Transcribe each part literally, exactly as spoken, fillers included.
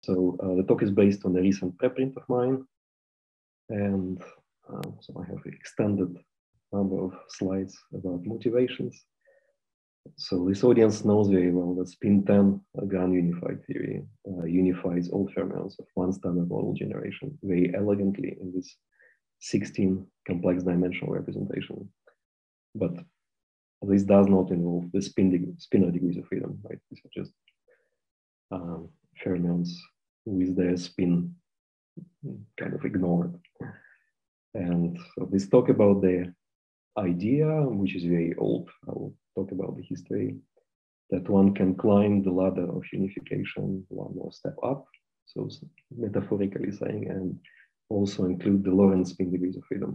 So uh, the talk is based on a recent preprint of mine, and uh, so I have extended number of slides about motivations. So this audience knows very well that spin ten GAN unified theory uh, unifies all fermions of one standard model generation very elegantly in this sixteen complex dimensional representation. But this does not involve the spin degree, spinor degrees of freedom, right? These are just um, fermions with their spin kind of ignored. And so let's talk about the idea, which is very old. I will talk about the history, that one can climb the ladder of unification one more step up, so metaphorically saying, and also include the Lorentz spin degrees of freedom.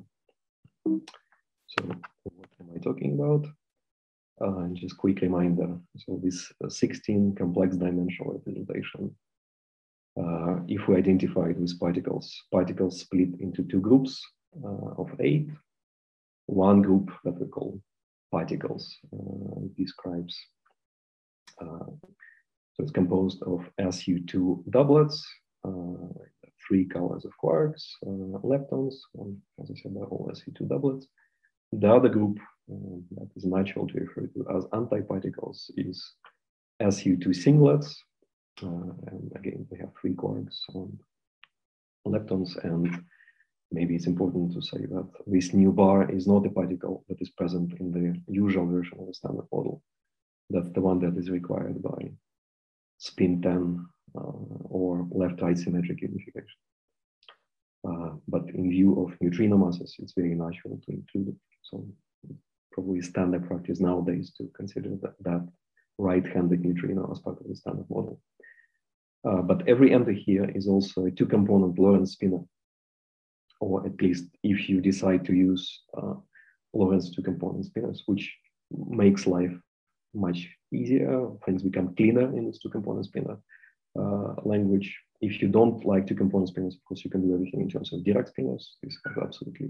So what am I talking about? Uh, just quick reminder. So this uh, sixteen complex dimensional representation, uh, if we identify it with particles, particles split into two groups uh, of eight. One group that we call particles uh, describes, uh, so it's composed of S U two doublets, uh, three colors of quarks, uh, leptons, and as I said, they're all S U two doublets. The other group uh, that is natural to refer to as antiparticles is S U two singlets, uh, and again, we have three quarks and leptons, and maybe it's important to say that this new bar is not a particle that is present in the usual version of the standard model. That's the one that is required by spin ten uh, or left-right symmetric unification. Uh, but in view of neutrino masses, it's very natural to include it. So probably standard practice nowadays to consider that, that right-handed neutrino as part of the standard model. Uh, but every enter here is also a two-component Lorentz spinor, or at least if you decide to use uh, Lorentz two-component spinors, which makes life much easier. Things become cleaner in this two-component spinor uh, language. If you don't like two-component spinors, of course, you can do everything in terms of Dirac spinors. This is absolutely,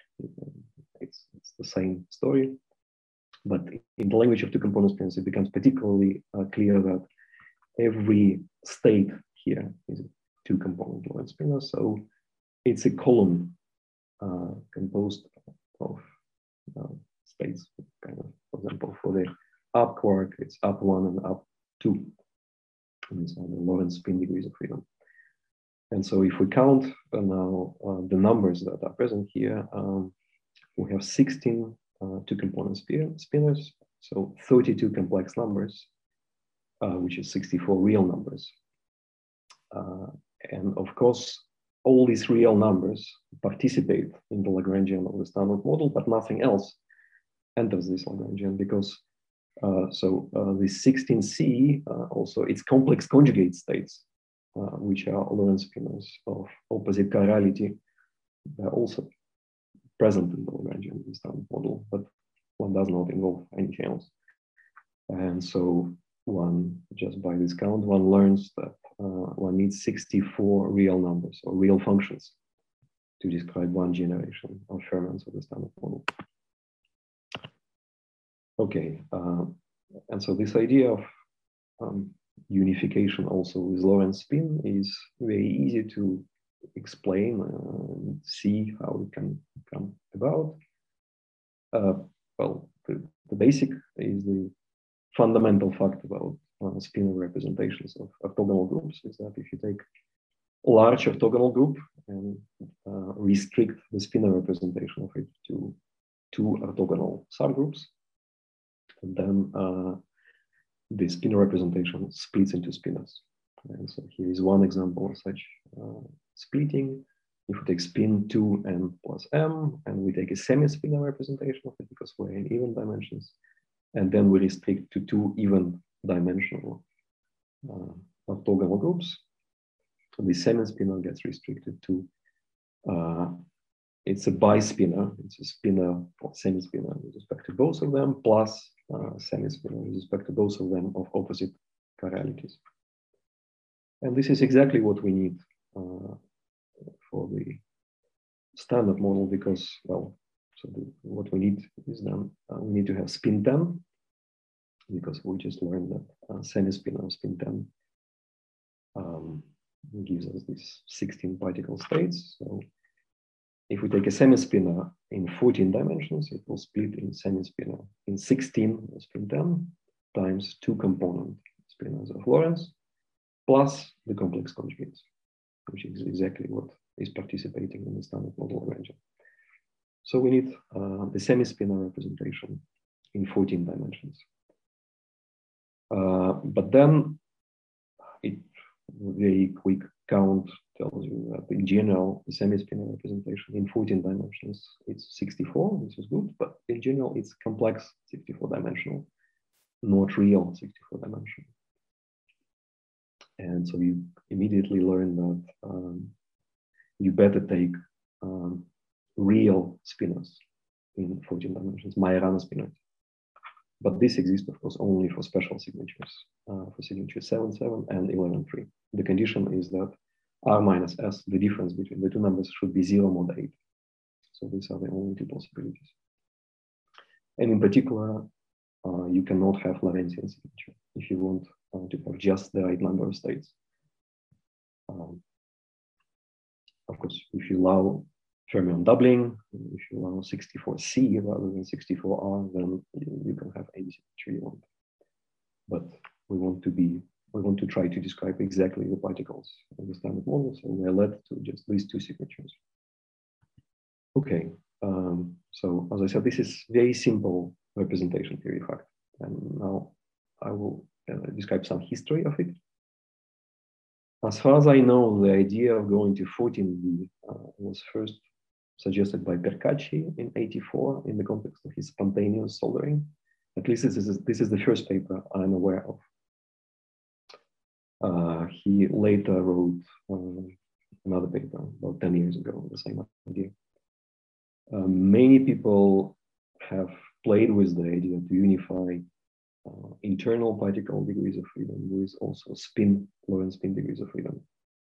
it's, it's the same story. But in the language of two-component spinors, it becomes particularly uh, clear that every state here is a two-component Lorentz spinor. So it's a column uh, composed of uh, states, kind of, for example, for the up quark, it's up one and up two. And these are the Lorentz spin degrees of freedom. And so if we count uh, now uh, the numbers that are present here, um, we have sixteen uh, two-component spinors, so thirty-two complex numbers, uh, which is sixty-four real numbers. Uh, and of course, all these real numbers participate in the Lagrangian of the standard model, but nothing else enters this Lagrangian because uh, so uh, the sixteen C uh, also its complex conjugate states, uh, which are Lorentz spinors of opposite chirality, they're also present in the Lagrangian of the standard model, but one does not involve anything else. And so one, just by this count, one learns that uh, one needs sixty-four real numbers or real functions to describe one generation of fermions of the standard model. Okay, uh, and so this idea of um, unification also with Lorentz spin is very easy to explain and see how it can come about. Uh, well, the, the basic is the fundamental fact about uh, spinor representations of orthogonal groups is that if you take a large orthogonal group and uh, restrict the spinor representation of it to two orthogonal subgroups, then uh, the spinor representation splits into spinors. And so here is one example of such uh, splitting. If we take spin two n plus m, and we take a semi-spinor representation of it because we're in even dimensions, and then we restrict to two even dimensional uh, orthogonal groups, the semi-spinor gets restricted to, uh, it's a bispinor, it's a spinor or semi-spinor with respect to both of them, plus uh, semi-spinor with respect to both of them of opposite chiralities. And this is exactly what we need uh, for the standard model because, well, so the, what we need is then, uh, we need to have spin ten, because we just learned that uh, semi-spinor spin ten um, gives us these sixteen particle states. So if we take a semi-spinor in fourteen dimensions, it will split in semi-spinor in sixteen spin ten times two component spinors of Lorentz plus the complex conjugates, which is exactly what is participating in the standard model arrangement. So we need uh, the semi-spinor representation in fourteen dimensions. Uh, but then it very quick count tells you that in general, the semi-spinor representation in fourteen dimensions, it's sixty-four, this is good, but in general, it's complex sixty-four dimensional, not real sixty-four dimensional. And so you immediately learn that um, you better take um, real spinors in fourteen dimensions, Majorana spinors. But this exists, of course, only for special signatures, uh, for signature seven seven and eleven three. The condition is that R minus S, the difference between the two numbers, should be zero mod eight. So these are the only two possibilities. And in particular, uh, you cannot have Lorentzian signature if you want uh, to have just the right number of states. Um, of course, if you allow fermion doubling, if you allow sixty-four C rather than sixty-four R, then you can have any signature you want. But we want to be, we want to try to describe exactly the particles in the standard model, so we're led to just these two signatures. Okay, um, so as I said, this is very simple representation theory fact, and now I will uh, describe some history of it. As far as I know, the idea of going to fourteen D uh, was first suggested by Percacci in eighty-four in the context of his spontaneous soldering. At least this is, this is the first paper I'm aware of. Uh, he later wrote uh, another paper about ten years ago, the same idea. Uh, many people have played with the idea to unify uh, internal particle degrees of freedom with also spin, Lorentz spin degrees of freedom.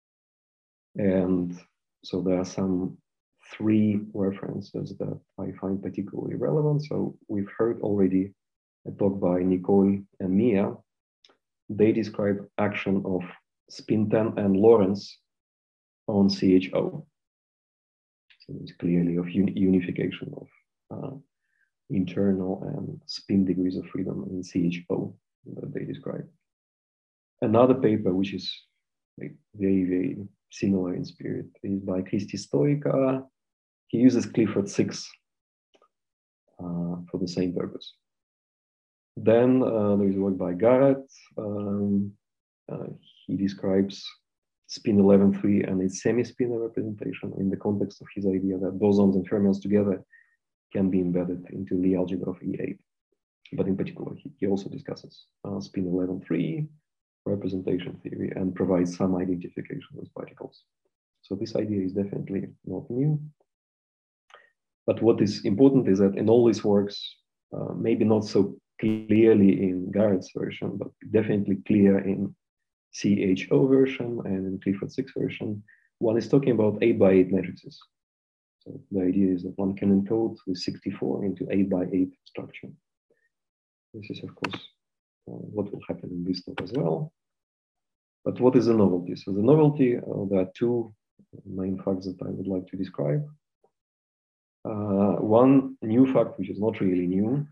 And so there are some three references that I find particularly relevant. So we've heard already a talk by Nicole and Mia. They describe action of spin ten and Lorentz on C H O. So it's clearly of uni unification of uh, internal and spin degrees of freedom in C H O that they describe. Another paper, which is like very, very similar in spirit, is by Christy Stoica. He uses Clifford six uh, for the same purpose. Then uh, there is work by Garrett. Um, uh, he describes spin eleven three and its semi-spinor representation in the context of his idea that bosons and fermions together can be embedded into the algebra of E eight. But in particular, he, he also discusses uh, spin eleven three representation theory and provides some identification with particles. So this idea is definitely not new. But what is important is that in all these works, uh, maybe not so clearly in Garrett's version, but definitely clear in C H O version and in Clifford six version, one is talking about eight by eight matrices. So the idea is that one can encode the sixty-four into eight by eight structure. This is, of course, uh, what will happen in this talk as well. But what is the novelty? So the novelty, uh, there are two main facts that I would like to describe. Uh, one new fact, which is not really new,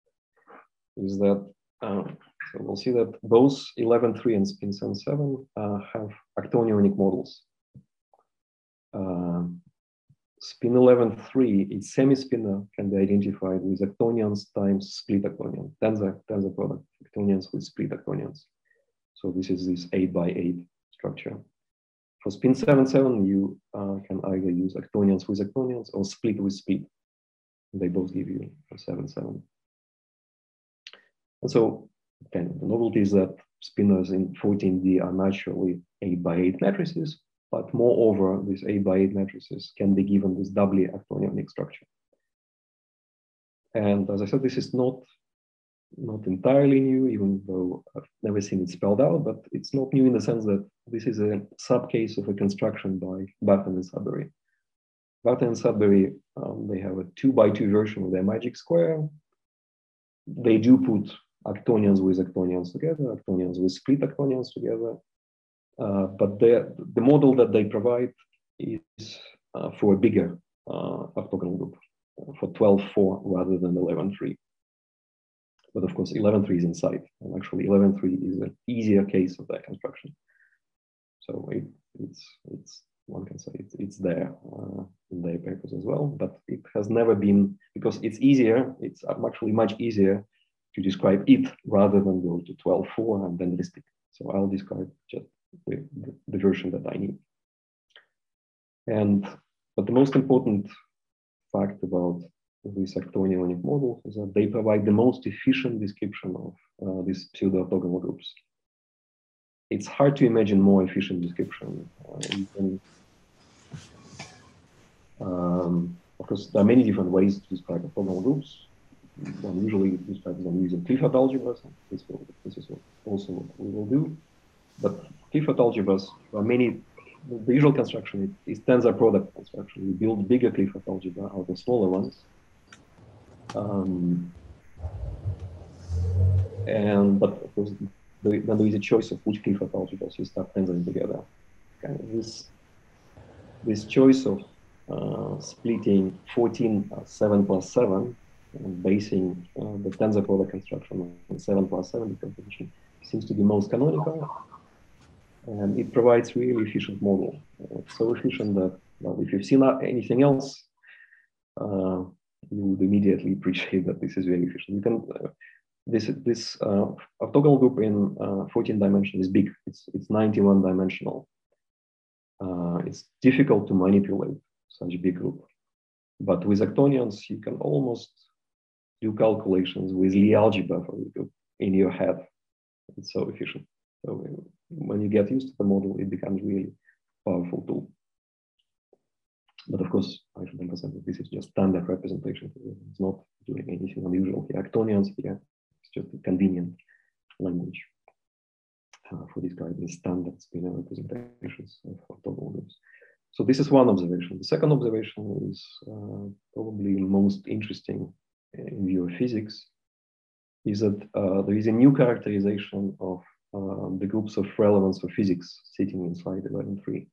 is that, uh, so we'll see that both eleven three and spin seven seven uh, have octonionic models. Uh, spin eleven three, its semi-spinor can be identified with octonions times split octonion, tensor, tensor product, octonions with split octonions. So this is this eight by eight structure. For spin seven seven, you uh, can either use octonions with octonions or split with split. They both give you a seven seven. And so, kind of the novelty is that spinors in fourteen D are naturally eight by eight matrices, but moreover, these eight by eight matrices can be given this doubly octonionic structure. And as I said, this is not, not entirely new, even though I've never seen it spelled out, but it's not new in the sense that this is a subcase of a construction by Barton and Sudbury. Barton and Sudbury, um, they have a two by two version of their magic square. They do put octonions with octonions together, octonions with split octonions together. Uh, but the, the model that they provide is uh, for a bigger uh, orthogonal group, uh, for twelve four rather than eleven three. But of course, eleven three is inside, and actually eleven three is an easier case of that construction. So it, it's, it's, one can say it's, it's there uh, in their papers as well, but it has never been, because it's easier, it's actually much easier to describe it rather than go to twelve four and then list it. So I'll describe just the, the, the version that I need. And, but the most important fact about these Actonian models is that they provide the most efficient description of uh, these pseudo-orthogonal groups. It's hard to imagine more efficient description. Uh, you can, um, of course, there are many different ways to describe orthogonal groups. One usually describes them using Clifford algebras. This, will, this is also what we will do. But Clifford algebras, there are many. The usual construction is tensor product construction. We build bigger Clifford algebra out of smaller ones. Um, and but of course, the, then there is a choice of which Clifford algebras you start tensoring together. Okay, this this choice of uh, splitting fourteen as seven plus seven and basing uh, the tensor product construction on seven plus seven decomposition seems to be most canonical. And it provides really efficient model. Uh, it's so efficient that, well, if you've seen anything else, uh, you would immediately appreciate that this is very efficient. You can uh, this this uh, orthogonal group in uh, fourteen dimension is big. It's it's ninety-one dimensional. Uh, it's difficult to manipulate such a big group, but with Actonians you can almost do calculations with Lie algebra for the group in your head. It's so efficient. So when you get used to the model, it becomes really powerful tool. But of course, I should emphasize that this is just standard representation. It's not doing anything unusual here. Actonians here, it's just a convenient language uh, for describing standard spinor representations of orthogonal groups. So this is one observation. The second observation is uh, probably most interesting in view of physics, is that uh, there is a new characterization of uh, the groups of relevance for physics sitting inside eleven three.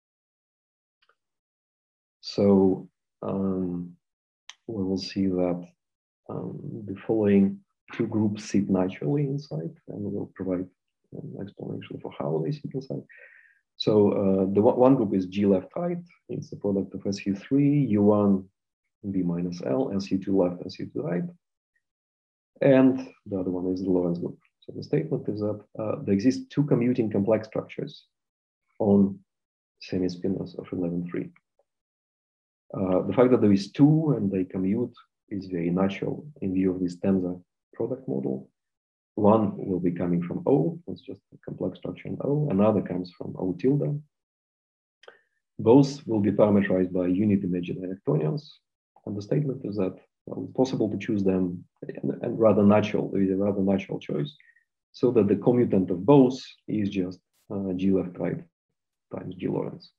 So um, we will see that um, the following two groups sit naturally inside, and we will provide an explanation for how they sit inside. So uh, the one group is G left right. It's the product of S U three, U one, B minus L, S U two left, S U two right. And the other one is the Lorentz group. So the statement is that uh, there exist two commuting complex structures on semi-spinors of eleven three. Uh, the fact that there is two and they commute is very natural in view of this tensor product model. One will be coming from O, it's just a complex structure in O. Another comes from O tilde. Both will be parameterized by unit imaginary Actonians. And the statement is that well, it's possible to choose them and, and rather natural, there is a rather natural choice, so that the commutant of both is just uh, G left right times G Lorentz.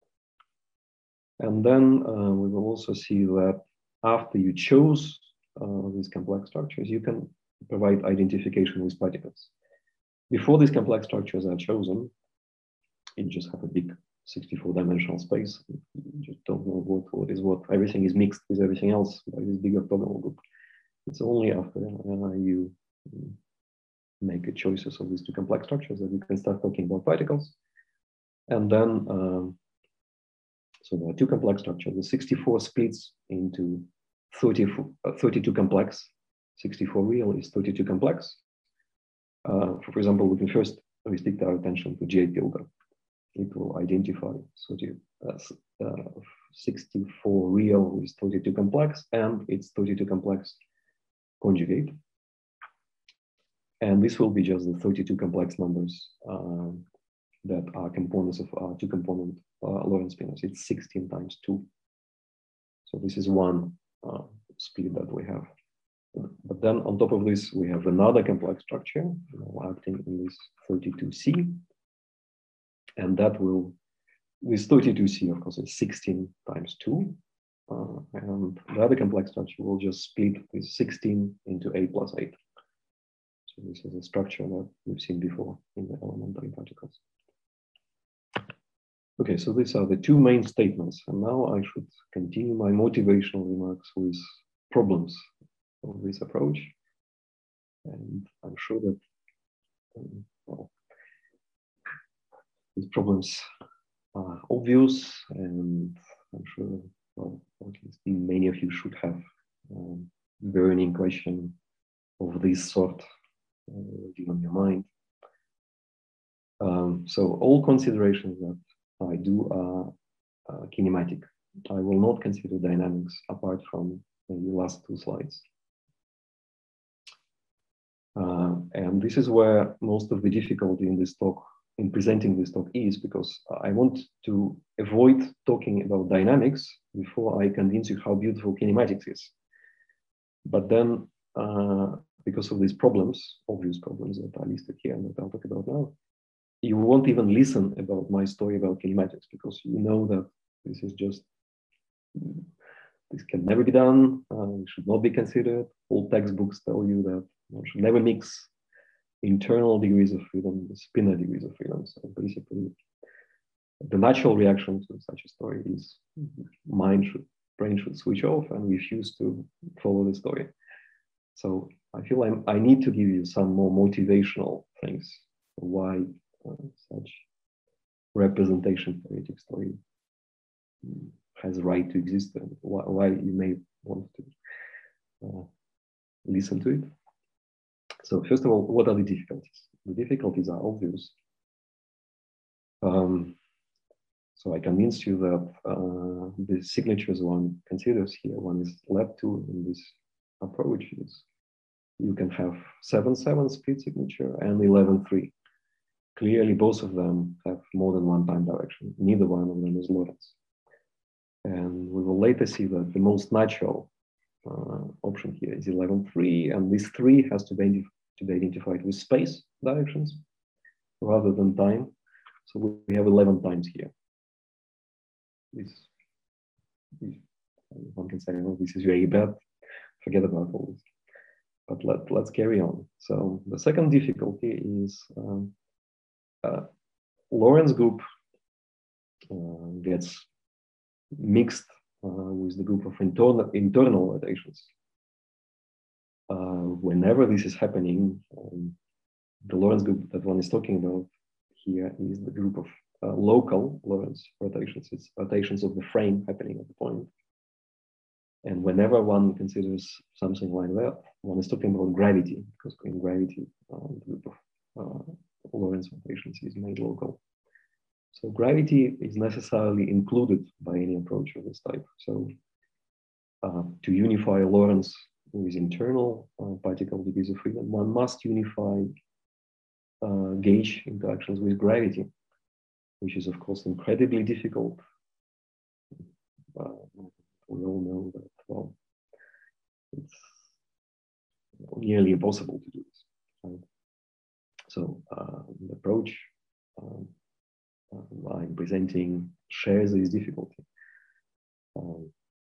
And then uh, we will also see that after you chose uh, these complex structures, you can provide identification with particles. Before these complex structures are chosen, you just have a big sixty-four dimensional space. You just don't know what, what is what. Everything is mixed with everything else by this big orthogonal group. It's only after uh, you make a choices of these two complex structures that you can start talking about particles. And then, um, so there are two complex structures. The sixty-four splits into thirty-four, uh, thirty-two complex. sixty-four real is thirty-two complex. Uh, for, for example, we can first restrict our attention to J tilde. It will identify thirty, uh, uh, sixty-four real with thirty-two complex and its thirty-two complex conjugate. And this will be just the thirty-two complex numbers uh, that are components of uh, two component uh, Lorentz spinors. It's sixteen times two. So this is one uh, split that we have. But then on top of this, we have another complex structure you know, acting in this thirty-two C. And that will, with thirty-two C, of course, it's sixteen times two. Uh, and the other complex structure will just split this sixteen into eight plus eight. So this is a structure that we've seen before in the elementary particles. Okay, so these are the two main statements. And now I should continue my motivational remarks with problems of this approach. And I'm sure that um, well, these problems are obvious, and I'm sure, well, at least many of you should have um, burning question of this sort uh, on your mind. Um, so all considerations that I do are uh, kinematic. I will not consider dynamics apart from the last two slides. Uh, and this is where most of the difficulty in this talk, in presenting this talk, is, because I want to avoid talking about dynamics before I convince you how beautiful kinematics is. But then, uh, because of these problems, obvious problems that I listed here and that I'll talk about now, you won't even listen about my story about kinematics, because you know that this is just, this can never be done, uh, it should not be considered. All textbooks tell you that one should never mix internal degrees of freedom with spinor degrees of freedom. So basically, the natural reaction to such a story is mind should, brain should switch off and refuse to follow the story. So I feel I'm, I need to give you some more motivational things for why uh, such representation theoretic story has a right to exist, and why, why you may want to uh, listen to it. So first of all, what are the difficulties? The difficulties are obvious. Um, so I convinced you that uh, the signatures one considers here, one is led to in this approach is you can have seven seven split signature and eleven three. Clearly, both of them have more than one time direction. Neither one of them is Lorentz. And we will later see that the most natural uh, option here is eleven three, and this three has to be, to be identified with space directions rather than time. So we have eleven times here. This, this one can say, oh, this is very bad, forget about all this. But let, let's carry on. So the second difficulty is um, uh, Lorentz group uh, gets mixed uh, with the group of internal, internal rotations. Uh, whenever this is happening, um, the Lorentz group that one is talking about here is the group of uh, local Lorentz rotations. It's rotations of the frame happening at the point. And whenever one considers something like that, one is talking about gravity, because in gravity, uh, the group of uh, Lorentz rotations is made local. So gravity is necessarily included by any approach of this type. So uh, to unify Lorentz with internal uh, particle degrees of freedom, one must unify uh, gauge interactions with gravity, which is of course incredibly difficult. Uh, we all know that, well, it's nearly impossible to do this. Right? So uh, the approach um, uh, I'm presenting shares this difficulty. Um,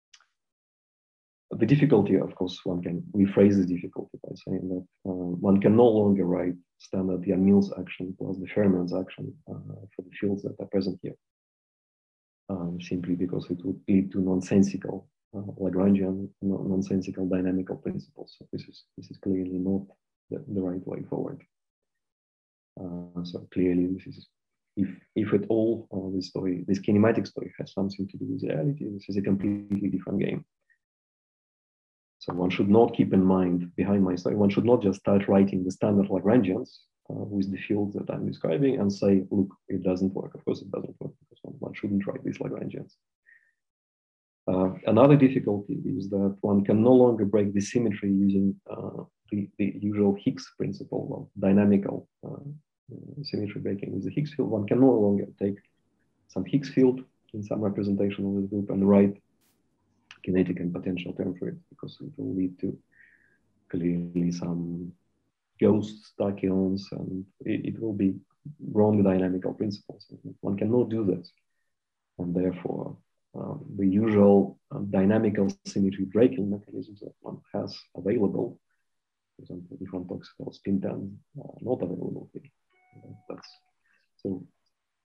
the difficulty, of course, one can rephrase this difficulty by saying that uh, one can no longer write standard Yang-Mills action plus the Fermions action uh, for the fields that are present here, um, simply because it would lead to nonsensical uh, Lagrangian, nonsensical dynamical principles. So this is this is clearly not the, the right way forward. Uh, so clearly, this is, if if at all, uh, this story, this kinematic story, has something to do with reality, this is a completely different game. So one should not keep in mind behind my story, one should not just start writing the standard Lagrangians uh, with the fields that I'm describing and say, look, it doesn't work. Of course, it doesn't work because one, one shouldn't write these Lagrangians. Uh, another difficulty is that one can no longer break the symmetry using uh, the, the usual Higgs principle of dynamical uh, symmetry breaking with the Higgs field. One can no longer take some Higgs field in some representation of the group and write kinetic and potential term for it, because it will lead to clearly some ghost tachyons, and it, it will be wrong dynamical principles. One cannot do that, and therefore um, the usual um, dynamical symmetry breaking mechanisms that one has available, for example, if one talks about spin ten, uh, not available here. That's so.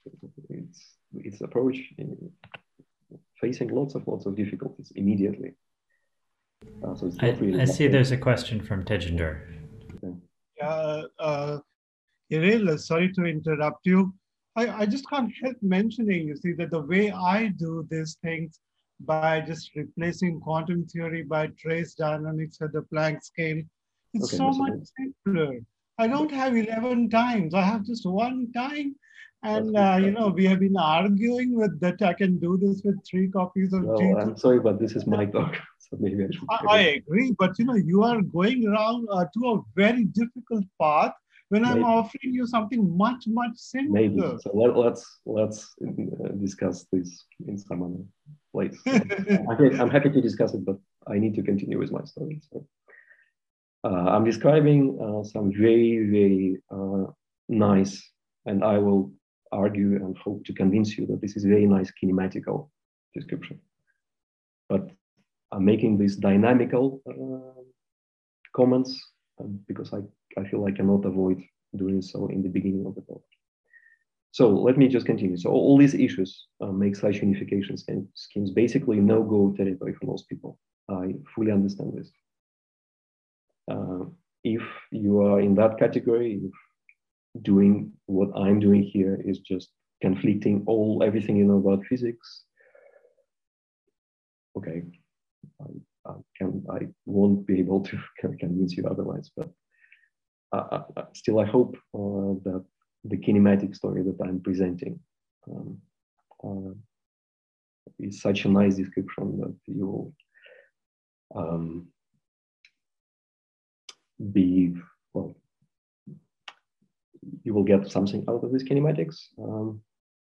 it's its approach in facing lots of lots of difficulties immediately. Uh, so it's not I, really I see there's a question from Tejinder. Okay. Uh, uh, Iril, sorry to interrupt you. I, I just can't help mentioning, you see, that the way I do these things by just replacing quantum theory by trace dynamics at the Planck scale, it's Okay, so that's much okay. simpler. I don't have eleven times. I have just one time. That's And, good. uh, you know, we have been arguing with that I can do this with three copies of Well, G. I'm sorry, but this is my talk, so maybe I should. I, I agree, but, you know, you are going around uh, to a very difficult path when I'm Maybe. offering you something much, much simpler. Maybe. So let, let's let's uh, discuss this in some other place. I'm, happy, I'm happy to discuss it, but I need to continue with my story. So uh, I'm describing uh, some very very uh, nice, and I will argue and hope to convince you that this is very nice kinematical description. But I'm making these dynamical uh, comments um, because I, I feel I cannot avoid doing so in the beginning of the talk. So let me just continue. So all these issues uh, make such unification schemes basically no-go territory for most people. I fully understand this. Uh, if you are in that category, if doing what I'm doing here is just conflicting all everything you know about physics, okay, I, I can I won't be able to convince you otherwise. But uh, uh, still, I hope uh, that the kinematic story that I'm presenting um, uh, is such a nice description that you will um, be, well, you will get something out of these kinematics. Um,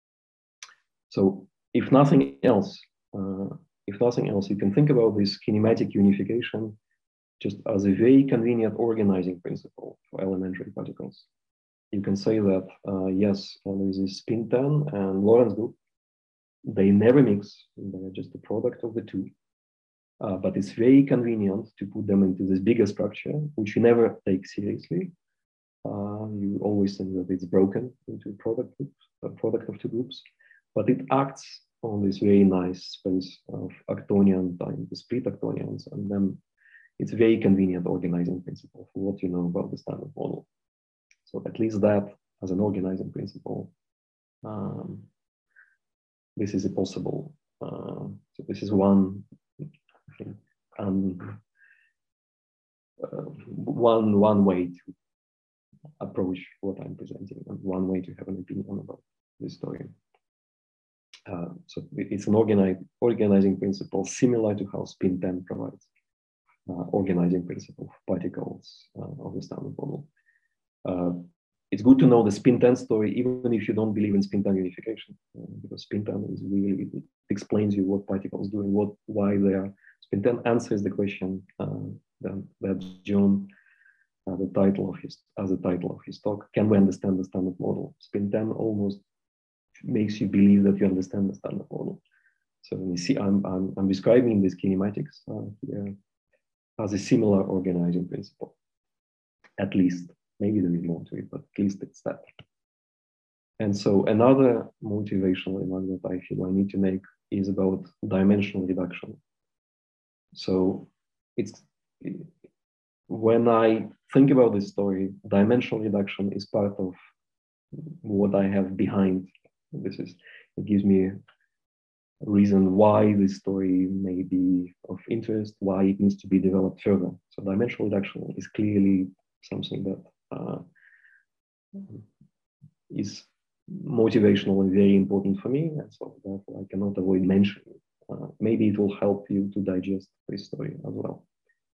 so if nothing else, uh, if nothing else, you can think about this kinematic unification just as a very convenient organizing principle for elementary particles. You can say that, uh, yes, there is this spin ten and Lorentz group. They never mix, they're just a product of the two. Uh, but it's very convenient to put them into this bigger structure, which you never take seriously. Uh, you always think that it's broken into a product, group, a product of two groups, but it acts on this very nice space of octonion times the split octonions, and then it's a very convenient organizing principle for what you know about the standard model. So at least that as an organizing principle, um, this is a possible. Uh, so this is one, I think, um, uh, one one way to approach what I'm presenting, and one way to have an opinion about this story. Uh, so it's an organize, organizing principle similar to how spin ten provides uh, organizing principle for particles uh, of the standard model. Uh, it's good to know the spin ten story, even if you don't believe in spin ten unification, uh, because spin ten is really, it explains you what particles do and what, why they are. Spin ten answers the question uh, that, that John, uh, the title of his, as a title of his talk, can we understand the standard model? Spin ten almost makes you believe that you understand the standard model. So you see, I'm, I'm, I'm describing this kinematics uh, here as a similar organizing principle, at least. Maybe there is more to it, but at least it's that. And so another motivational remark that I feel I need to make is about dimensional reduction. So it's, when I think about this story, dimensional reduction is part of what I have behind. This is, it gives me a reason why this story may be of interest, why it needs to be developed further. So dimensional reduction is clearly something that uh, is motivational and very important for me, and so therefore I cannot avoid mentioning. Uh, maybe it will help you to digest this story as well.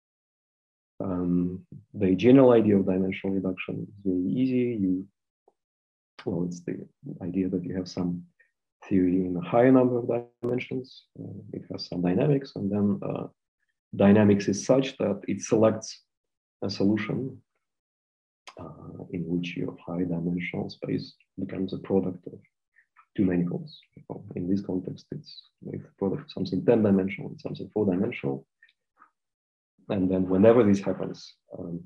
Um, the general idea of dimensional reduction is very easy. You, well, it's the idea that you have some theory in a higher number of dimensions. Uh, it has some dynamics, and then uh, dynamics is such that it selects a solution uh, in which your high dimensional space becomes a product of two manifolds. In this context, it's a product of something ten dimensional and something four dimensional. And then whenever this happens, um,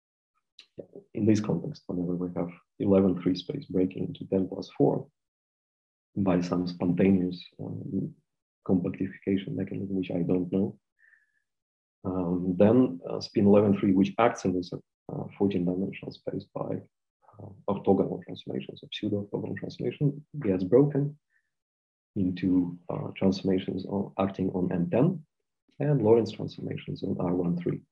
in this context, whenever we have eleven free space breaking into ten plus four, by some spontaneous um, compactification mechanism, which I don't know. Um, then uh, spin eleven three, which acts in this uh, fourteen dimensional space by uh, orthogonal transformations, or pseudo-orthogonal transformation, gets broken into uh, transformations on, acting on M ten and Lorentz transformations on R thirteen.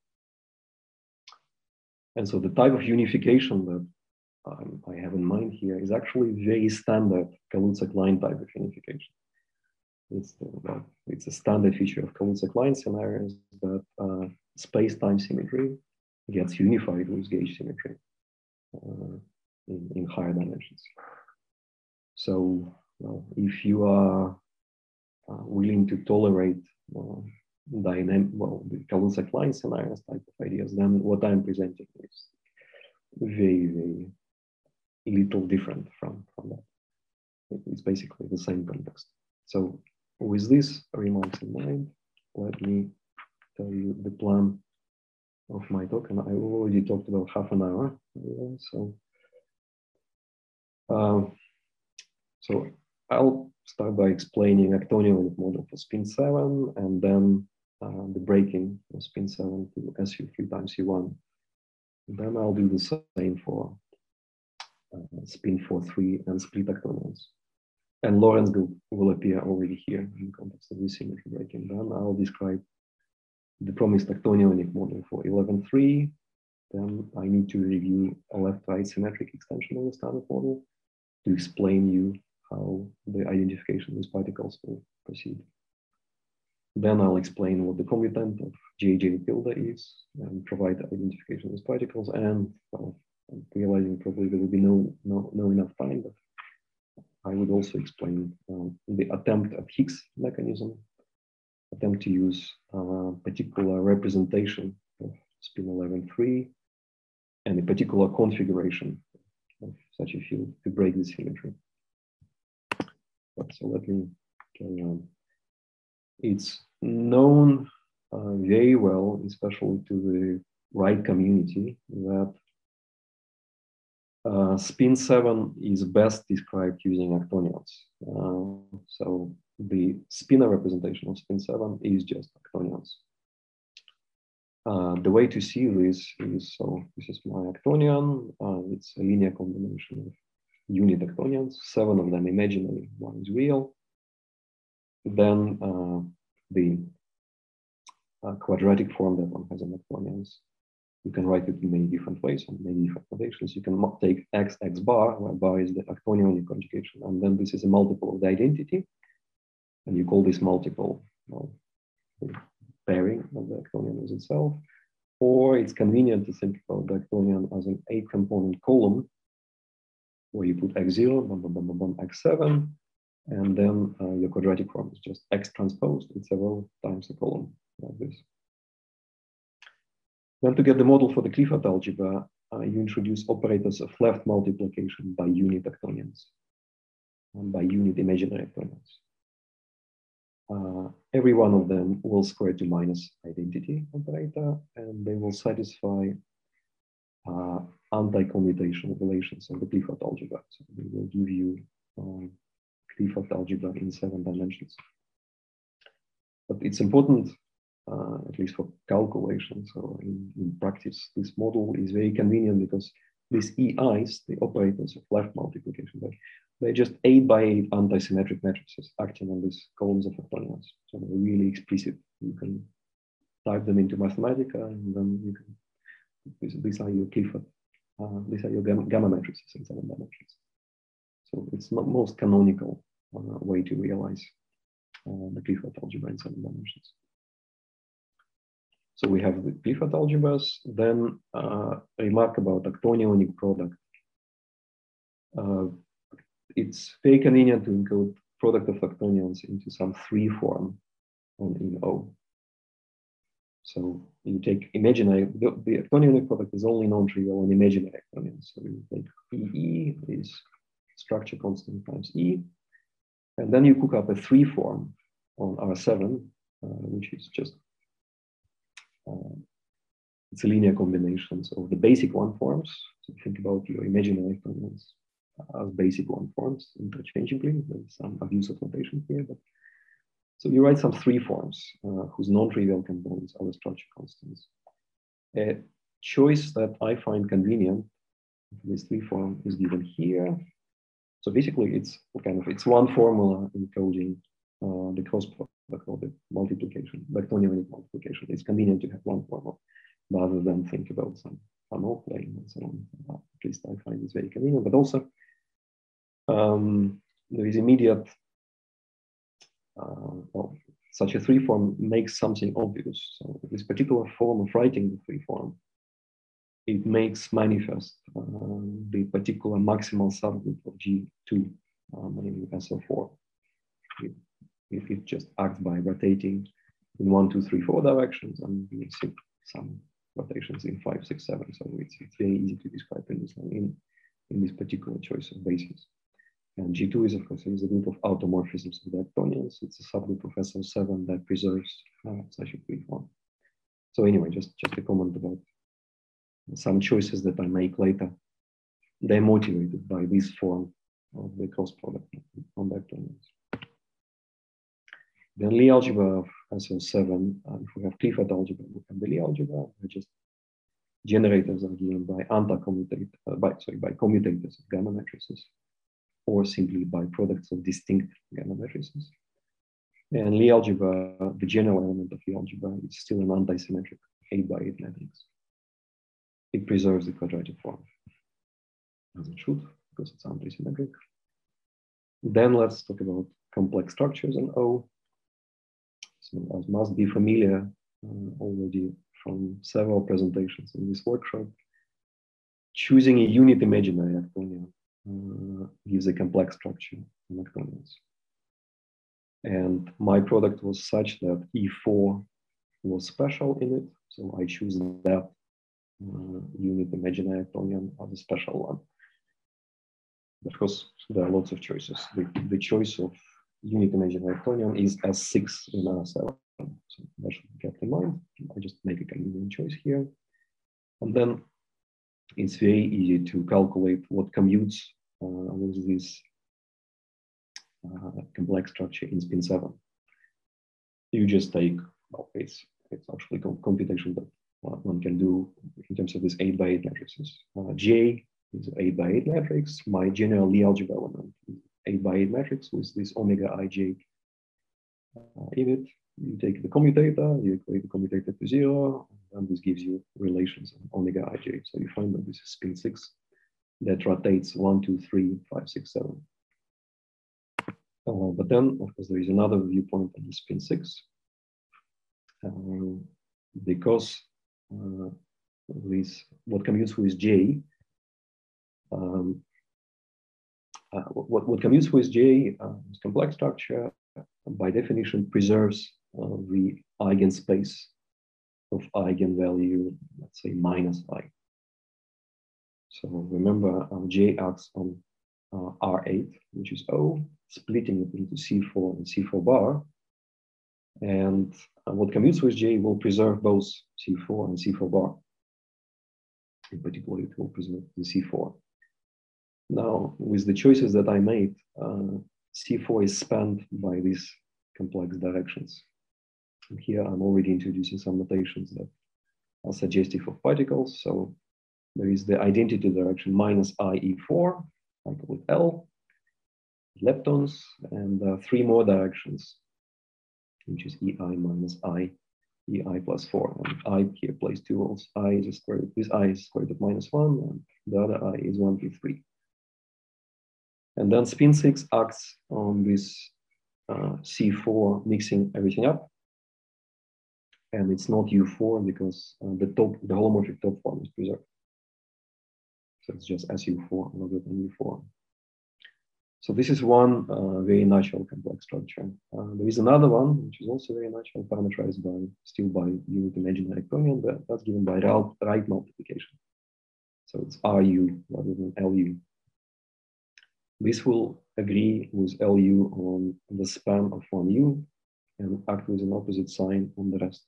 And so the type of unification that um, I have in mind here is actually very standard Kaluza-Klein type of unification. It's, the, well, it's a standard feature of Kaluza-Klein scenarios that uh, space-time symmetry gets unified with gauge symmetry uh, in, in higher dimensions. So, well, if you are uh, willing to tolerate uh, dynamic, well, the Kaluza-Klein scenarios type of ideas, then what I'm presenting is very, very little different from, from that. It's basically the same context. So with these remarks in mind, let me tell you the plan of my talk. And I already talked about half an hour. Uh, so, uh, so I'll start by explaining Actonian model for spin seven, and then uh, the breaking of spin seven to S U three times U one. And then I'll do the same for uh, spin four three and split Actonians. And Lorentz will, will appear already here in the context of this symmetry breaking. Then I'll describe the promised Actonionic model for eleven three. Then I need to review a left-right symmetric extension of the standard model to explain you how the identification with particles will proceed. Then I'll explain what the commutant of J J tilde is and provide the identification with particles. And well, I'm realizing probably there will be no, no, no enough time, but I would also explain um, the attempt at Higgs mechanism, attempt to use a particular representation of spin eleven three and a particular configuration of such a field to break the symmetry. But so let me carry on. It's known uh, very well, especially to the right community, that Uh, spin seven is best described using Actonions. Uh, so the spinor representation of spin seven is just Actonions. Uh, the way to see this is, so this is my Actonion. Uh, it's a linear combination of unit Actonions, seven of them imaginary, one is real. Then uh, the uh, quadratic form that one has in Actonions. You can write it in many different ways and many different notations. You can take x, x bar, where bar is the Actonionic conjugation, and then this is a multiple of the identity. And you call this multiple, well, the pairing of the Actonion with itself. Or it's convenient to think about the Actonion as an eight component column, where you put x zero, bum, bum, bum, bum, bum, x seven, and then uh, your quadratic form is just x transposed with several times the column, like this. Then to get the model for the Clifford algebra, uh, you introduce operators of left multiplication by unit Actonions and by unit imaginary Actonions. Uh, every one of them will square to minus identity operator, and they will satisfy uh, anti-commutation relations of the Clifford algebra. So they will give you um, Clifford algebra in seven dimensions. But it's important, Uh, at least for calculation. So in, in practice, this model is very convenient because these E Is, the operators of left multiplication, they, they're just eight by eight anti-symmetric matrices acting on these columns of Actonions. So they're really explicit. You can type them into Mathematica, and then you can, these, these are your Clifford, uh, these are your gamma, gamma matrices in seven dimensions. So it's not most canonical uh, way to realize uh, the Clifford algebra in seven dimensions. So we have the Clifford algebras, then uh, a remark about Actonionic product. Uh, it's very convenient to encode product of Actonions into some three form on in O. So you take imaginary, the, the Actonionic product is only non-trivial on imaginary Actonions. So you take E E is structure constant times E, and then you cook up a three form on R seven, uh, which is just Uh, it's a linear combinations of the basic one forms. So think about your imaginary Actonions as basic one forms interchangeably. There's some abuse of notation here, but so you write some three forms uh, whose non-trivial components are the structure constants. A choice that I find convenient for this three form is given here. So basically, it's kind of it's one formula encoding uh, the cross product or the multiplication, Bertonian unit multiplication. It's convenient to have one formula rather than think about some Fano plane and so on. Uh, at least I find this very convenient. But also, um, there is immediate. Uh, well, such a three form makes something obvious. So this particular form of writing the three form, it makes manifest uh, the particular maximal subgroup of G two, uh, namely S O four. It, if it just acts by rotating in one, two, three, four directions, and we see some rotations in five, six, seven. So it's, it's very easy to describe in this in, in this particular choice of basis. And G two is, of course, is a group of automorphisms of the Bertonians. It's a subgroup of S O seven that preserves uh, such a free form. So anyway, just, just a comment about some choices that I make later. They're motivated by this form of the cross product on Bertonians. Then Lie algebra of S O seven, uh, if we have Clifford algebra, we have the Lie algebra. They're just generators are given by anti-commutators, uh, by sorry, by commutators of gamma matrices, or simply by products of distinct gamma matrices. And Lie algebra, the general element of Lie algebra, is still an anti-symmetric eight by eight matrix. It preserves the quadratic form, as it should, because it's anti-symmetric. Then let's talk about complex structures in O. So as must be familiar uh, already from several presentations in this workshop, choosing a unit imaginary Actonian uh, gives a complex structure in Actonians. And my product was such that E four was special in it, so I choose that uh, unit imaginary Actonian as a special one. Of course, there are lots of choices. The, the choice of unit imaginary Actonian is S six in R seven, so that should be kept in mind. I just make a convenient choice here. And then it's very easy to calculate what commutes uh, with this uh, complex structure in spin seven. You just take, well, it's, it's actually computation that uh, one can do in terms of this eight by eight matrices. Uh, J is an eight by eight matrix. My general Lie algebra element is eight by eight matrix with this omega ij uh, in it. You take the commutator, you equate the commutator to zero, and this gives you relations on omega ij. So you find that this is spin six that rotates one, two, three, five, six, seven. Uh, but then, of course, there is another viewpoint on the spin six. Um, because uh, this, what commutes with J, um, uh, what, what commutes with J uh, is complex structure, by definition, preserves uh, the eigenspace of eigenvalue, let's say minus I. So remember, uh, J acts on uh, R eight, which is O, splitting it into C four and C four bar. And uh, what commutes with J will preserve both C four and C four bar. In particular, it will preserve the C four. Now, with the choices that I made, uh, C four is spanned by these complex directions. And here I'm already introducing some notations that are suggestive of particles. So there is the identity direction minus I E four, I call it L, leptons, and uh, three more directions, which is E I minus I, E I plus four. And I here plays two roles. I is a square root, this I is square root of minus one, and the other I is one, two, three. And then spin six acts on this uh, C four, mixing everything up. And it's not U four because uh, the top, the holomorphic top form is preserved. So it's just S U four rather than U four. So this is one uh, very natural complex structure. Uh, there is another one, which is also very natural, parameterized by, still by unit imaginary Actonian, but that's given by right multiplication. So it's R U rather than L U. This will agree with L U on the span of one U and act with an opposite sign on the rest.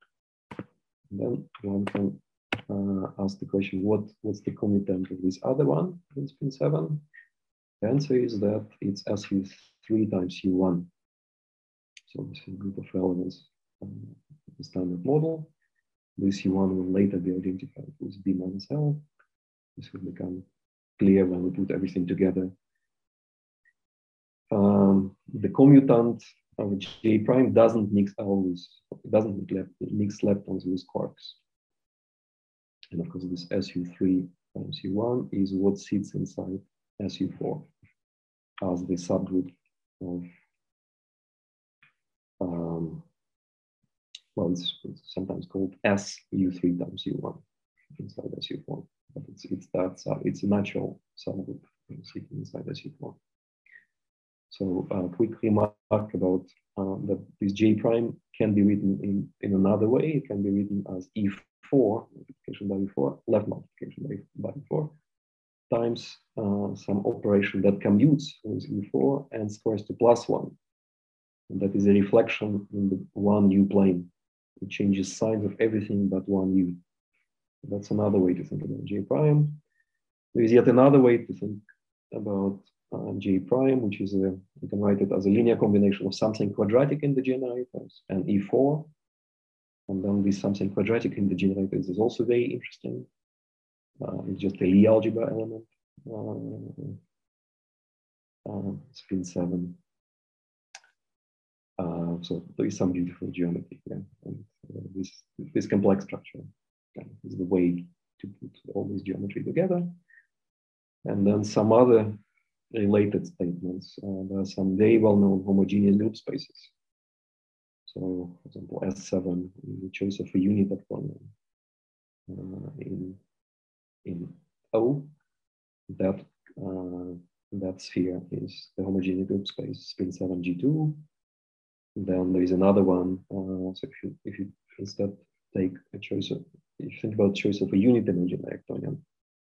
And then one can uh, ask the question, what, what's the commutant of this other one in spin seven? The answer is that it's S U three times U one. So this is a group of relevance um, the standard model. This U one will later be identified with B minus L. This will become clear when we put everything together. Um, the commutant of J prime doesn't mix always, doesn't mix leptons with quarks. And of course, this S U three times U one is what sits inside S U four as the subgroup of, um, well, it's, it's sometimes called S U three times U one inside S U four, but it's it's that sub, it's a natural subgroup sitting inside S U four. So a uh, quick remark about uh, that this J prime can be written in, in another way. It can be written as E four, multiplication by E four, left multiplication by, by E four, times uh, some operation that commutes with E four and squares to plus one. And that is a reflection in the one U plane. It changes signs of everything but one U. That's another way to think about J prime. There is yet another way to think about uh, J prime, which is a, you can write it as a linear combination of something quadratic in the generators and E four. And then this something quadratic in the generators is also very interesting. Uh, it's just a Lie algebra element. Uh, uh, spin seven. Uh, so there is some beautiful geometry here. And uh, this, this complex structure uh, is the way to put all this geometry together. And then some other related statements. Uh, there are some very well-known homogeneous group spaces. So, for example, S seven is the choice of a unit octonion uh, in, in O. That, uh, that sphere is the homogeneous group space, spin seven G two. Then there is another one. Uh, so if you, if you instead take a choice of, if you think about choice of a unit imaginary octonion,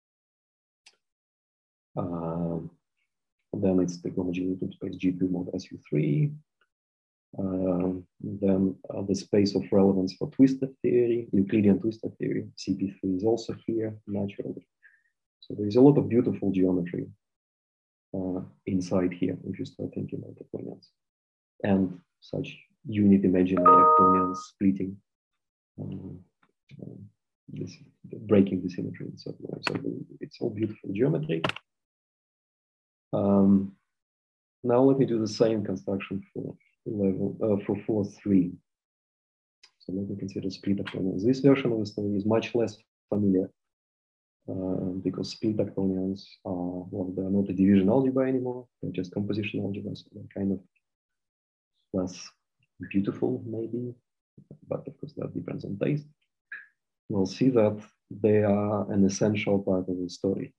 uh, then it's the homogeneous group space G two mod S U three. Uh, then uh, the space of relevance for twistor theory, Euclidean twistor theory, C P three is also here naturally. So there is a lot of beautiful geometry uh, inside here if you start thinking about octonions and such unit imaginary octonions splitting, um, um, this, breaking the symmetry in certain way. So it's all beautiful geometry. Um, now let me do the same construction for level uh, for four three. So let me consider split octonions. This version of the story is much less familiar uh, because split octonions are, well, they're not a division algebra anymore. They're just composition algebra, so they're kind of less beautiful maybe, but of course that depends on taste. We'll see that they are an essential part of the story.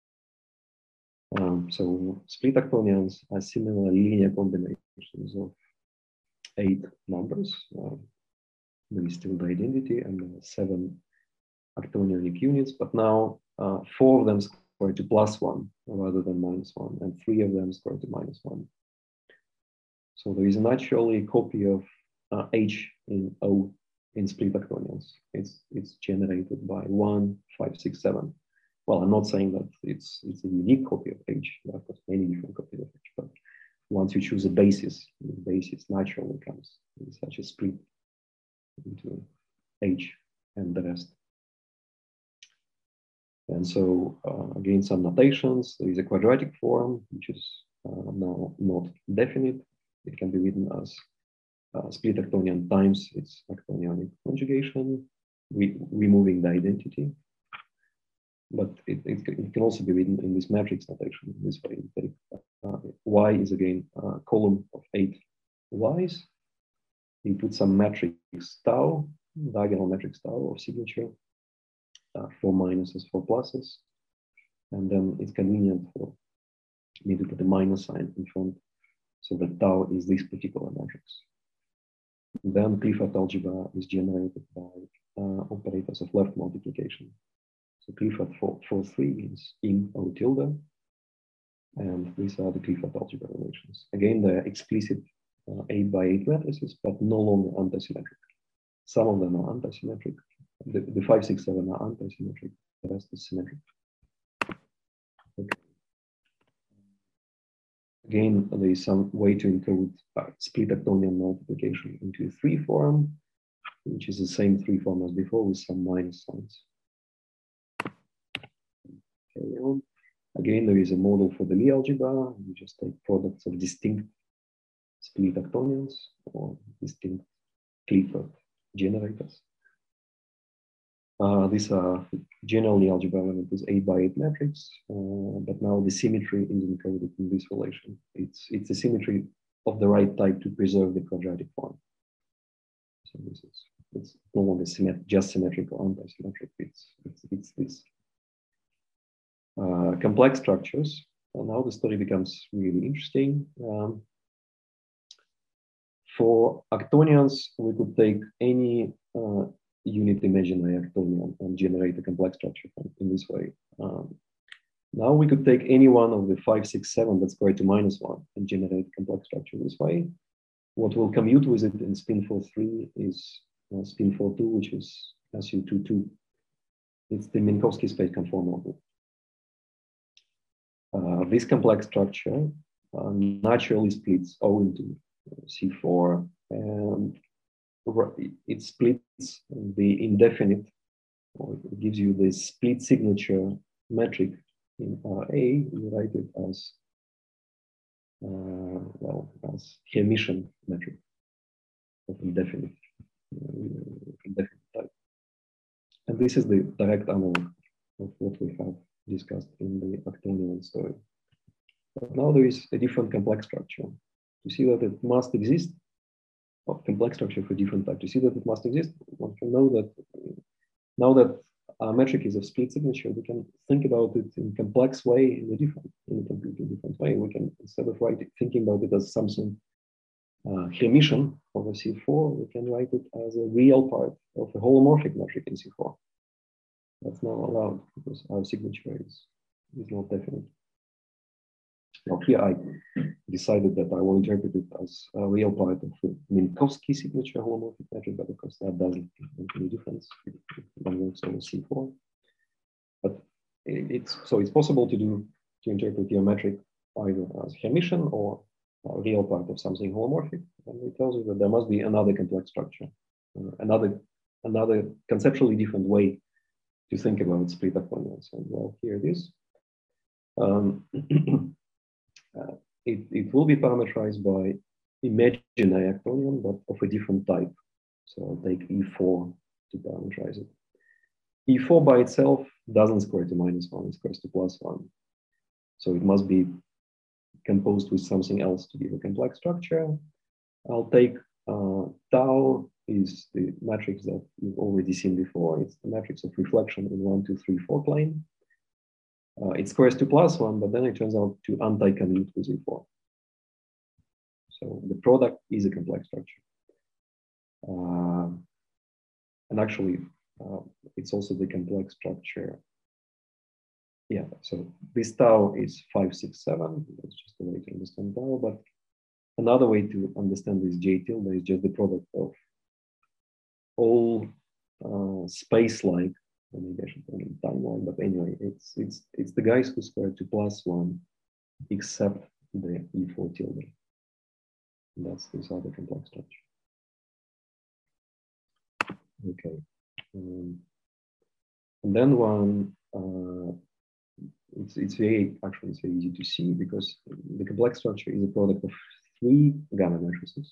Um, so split octonions are similar linear combinations of eight numbers. Uh, there is still the identity and uh, seven octonionic units, but now uh, four of them square to plus one rather than minus one, and three of them square to minus one. So there is naturally a copy of uh, H in O in split octonions. It's, it's generated by one, five, six, seven. Well, I'm not saying that it's, it's a unique copy of H. There are many different copies of H, but once you choose a basis, the basis naturally comes in such a split into H and the rest. And so uh, again, some notations. There is a quadratic form, which is uh, now not definite. It can be written as uh, split octonion times its octonionic conjugation, re removing the identity. But it, it, it can also be written in this matrix notation. In this way, take, uh, Y is again a column of eight Y's. You put some matrix tau, diagonal matrix tau of signature, uh, four minuses, four pluses, and then it's convenient for me to put a minus sign in front, so that tau is this particular matrix. Then Clifford algebra is generated by uh, operators of left multiplication. So Clifford for, for three is in O tilde, and these are the Clifford algebra relations. Again, they're explicit uh, eight by eight matrices, but no longer antisymmetric. Some of them are antisymmetric. The, the five, six, seven are antisymmetric. The rest is symmetric. Okay. Again, there is some way to encode uh, split octonion multiplication into a three form, which is the same three form as before with some minus signs. Carry on. Again, there is a model for the Lie algebra. You just take products of distinct split octonions or distinct Clifford generators. Uh, these are generally algebra element is eight by eight matrix, uh, but now the symmetry is encoded in this relation. It's it's a symmetry of the right type to preserve the quadratic form. So this is it's no longer symmet just symmetric or anti-symmetric. It's it's it's this uh, complex structures. And now the story becomes really interesting. Um, for octonions, we could take any uh, unit imaginary octonion and generate a complex structure in this way. Um, now we could take any one of the five, six, seven that's squared to minus one and generate a complex structure this way. What will commute with it in spin four three is uh, spin four two, which is S U two two. It's the Minkowski space conformal. Uh, this complex structure uh, naturally splits O into C four, and it splits the indefinite, or it gives you the split signature metric in R A. You write it as, uh, well, as Hermitian metric of indefinite, uh, indefinite type. And this is the direct analog of what we have discussed in the octonion story. But now there is a different complex structure. To see that it must exist, of complex structure for different type. To see that it must exist, one can know that now that our metric is of split signature, we can think about it in a complex way, in a different, in a completely different way. We can, instead of writing, thinking about it as something uh, Hermitian over C four, we can write it as a real part of a holomorphic metric in C four. That's not allowed because our signature is, is not definite. Now here I decided that I will interpret it as a real part of the Minkowski signature holomorphic metric, but of course that doesn't make any difference. It works over C four. But it's so it's possible to do to interpret your metric either as Hermitian or a real part of something holomorphic, and it tells you that there must be another complex structure, uh, another another conceptually different way to think about split octonions. And well, here it is. Um, Uh, it, it will be parameterized by imaginary octonion, but of a different type. So I'll take E four to parameterize it. E four by itself doesn't square to minus one, it squares to plus one. So it must be composed with something else to give a complex structure. I'll take uh, tau is the matrix that you've already seen before. It's the matrix of reflection in one, two, three, four plane. Uh, it squares to plus one, but then it turns out to anti-commute with E four. So the product is a complex structure. Uh, and actually, uh, it's also the complex structure. Yeah, so this tau is five, six, seven. That's just a way to understand tau. But another way to understand this J tilde is just the product of all uh, space-like, maybe I should call it timeline, but anyway, it's it's it's the guys who square to plus one except the E four tilde. And that's this other complex structure. Okay. Um, and then one, uh, it's it's very actually it's very easy to see because the complex structure is a product of three gamma matrices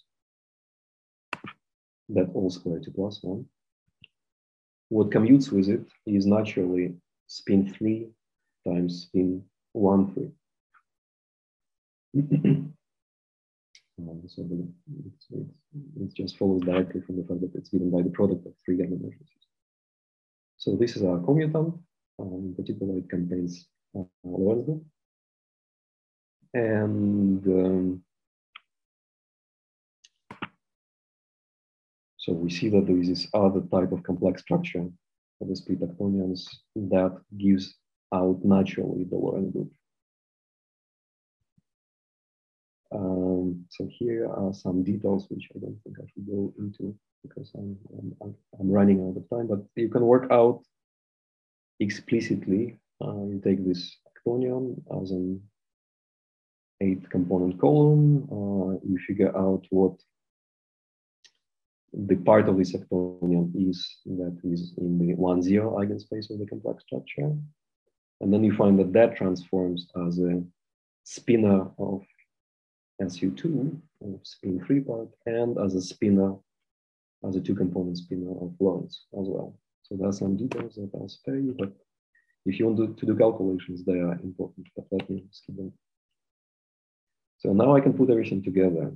that all square to plus one. What commutes with it is naturally spin three times spin one three. um, so the, it's, it's, it just follows directly from the fact that it's given by the product of three gamma matrices. So this is our commutant. Um, in particular, it contains uh, Lorentz group. And um, so we see that there is this other type of complex structure for the split octonions that gives out naturally the Lorentz group. Um, so here are some details which I don't think I should go into because I'm, I'm, I'm running out of time, but you can work out explicitly. Uh, you take this octonion as an eight component column. Uh, you figure out what the part of this Heptonian is that is in the one zero eigenspace of the complex structure. And then you find that that transforms as a spinor of S U two, of spin three part, and as a spinor, as a two component spinor of Lorentz as well. So there are some details that I'll spare you, but if you want to, to do calculations, they are important, but let me skip them. So now I can put everything together.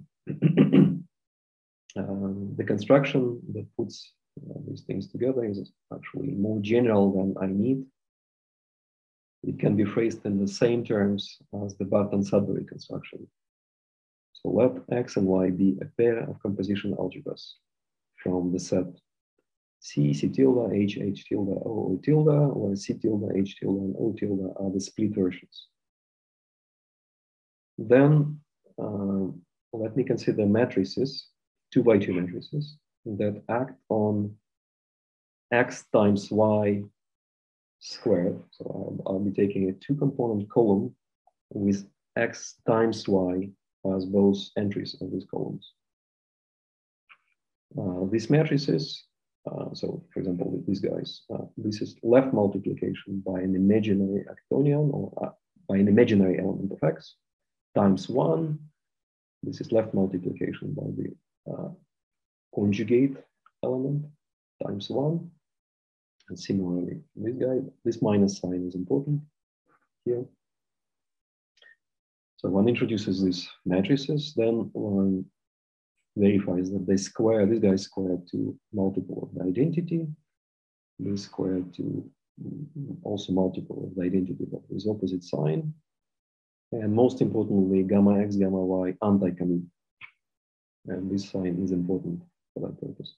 um, the construction that puts uh, these things together is actually more general than I need. It can be phrased in the same terms as the Barton-Sudbury construction. So let X and Y be a pair of composition algebras from the set C, C tilde, H, H tilde, O, O tilde, where C tilde, H tilde, and O tilde are the split versions. Then uh, let me consider matrices, two by two matrices, that act on X times Y squared. So I'll, I'll be taking a two component column with X times Y as both entries of these columns. Uh, these matrices, uh, so for example, these guys, uh, this is left multiplication by an imaginary Heptonian or uh, by an imaginary element of X times one. This is left multiplication by the uh, conjugate element times one. And similarly, this guy, this minus sign is important here. So one introduces these matrices, then one verifies that they square, this guy is squared to multiple of the identity, this squared to also multiple of the identity but with opposite sign. And most importantly, gamma X, gamma Y anti-commute. And this sign is important for that purpose.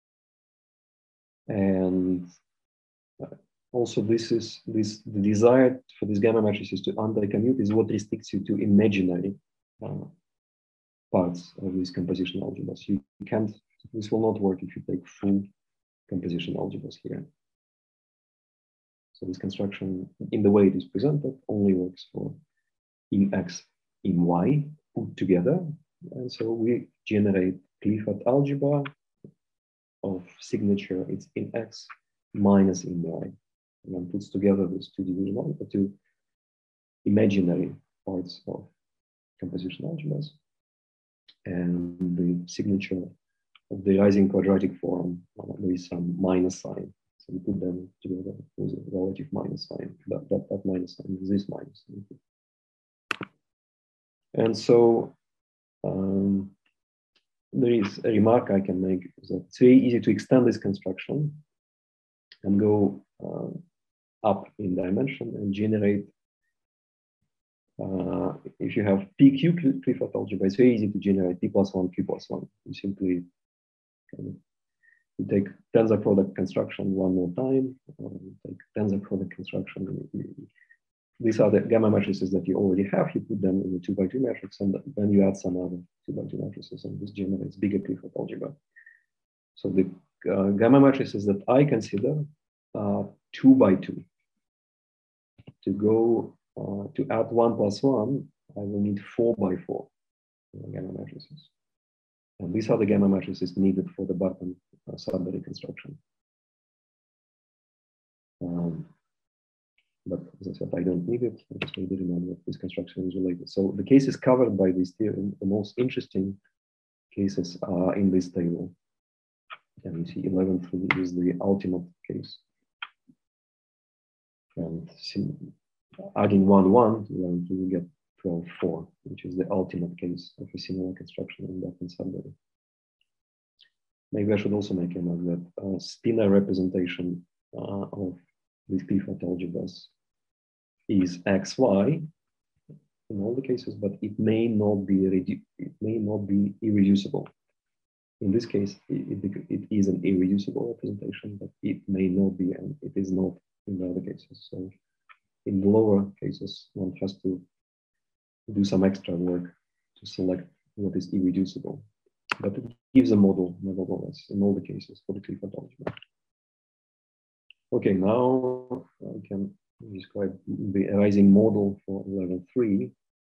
And also, this is this the desire for these gamma matrices to anti-commute is what restricts you to imaginary uh, parts of these composition algebras. You can't. This will not work if you take full composition algebras here. So this construction, in the way it is presented, only works for in X, in Y put together, and so we generate Clifford algebra of signature. It's in X minus in Y. And then puts together these two division, two imaginary parts of composition algebras. And the signature of the rising quadratic form, uh, there is some minus sign. So we put them together with a relative minus sign. That, that, that minus sign is this minus sign. And so um, there is a remark I can make is that it's very easy to extend this construction and go uh, up in dimension and generate, uh, if you have P Q Clifford algebra, it's very easy to generate P plus one, Q plus one. You simply kind of, you take tensor product construction one more time, or you take tensor product construction. These are the gamma matrices that you already have. You put them in the two by two matrix, and then you add some other two by two matrices, and this generates bigger Clifford algebra. So the uh, gamma matrices that I consider are two by two. To go uh, to add one plus one, I will need four by four uh, gamma matrices. And these are the gamma matrices needed for the Barton-Sudbury uh, construction. Um, but as I said, I don't need it. I just need to remember that this construction is related. So the cases covered by this theorem, the most interesting cases are in this table. And you see eleven three is the ultimate case. And adding one one to eleven three, you get twelve four, which is the ultimate case of a similar construction in Barton-Sudbury. Maybe I should also make a note that uh, spinor representation uh, of these Clifford algebras is X Y in all the cases, but it may not be it may not be irreducible. In this case, it, it, it is an irreducible representation, but it may not be, and it is not in the other cases. So in the lower cases, one has to do some extra work to select what is irreducible. But it gives a model, nevertheless, in all the cases for the Clifford algebra. Okay, now I can describe the arising model for eleven three.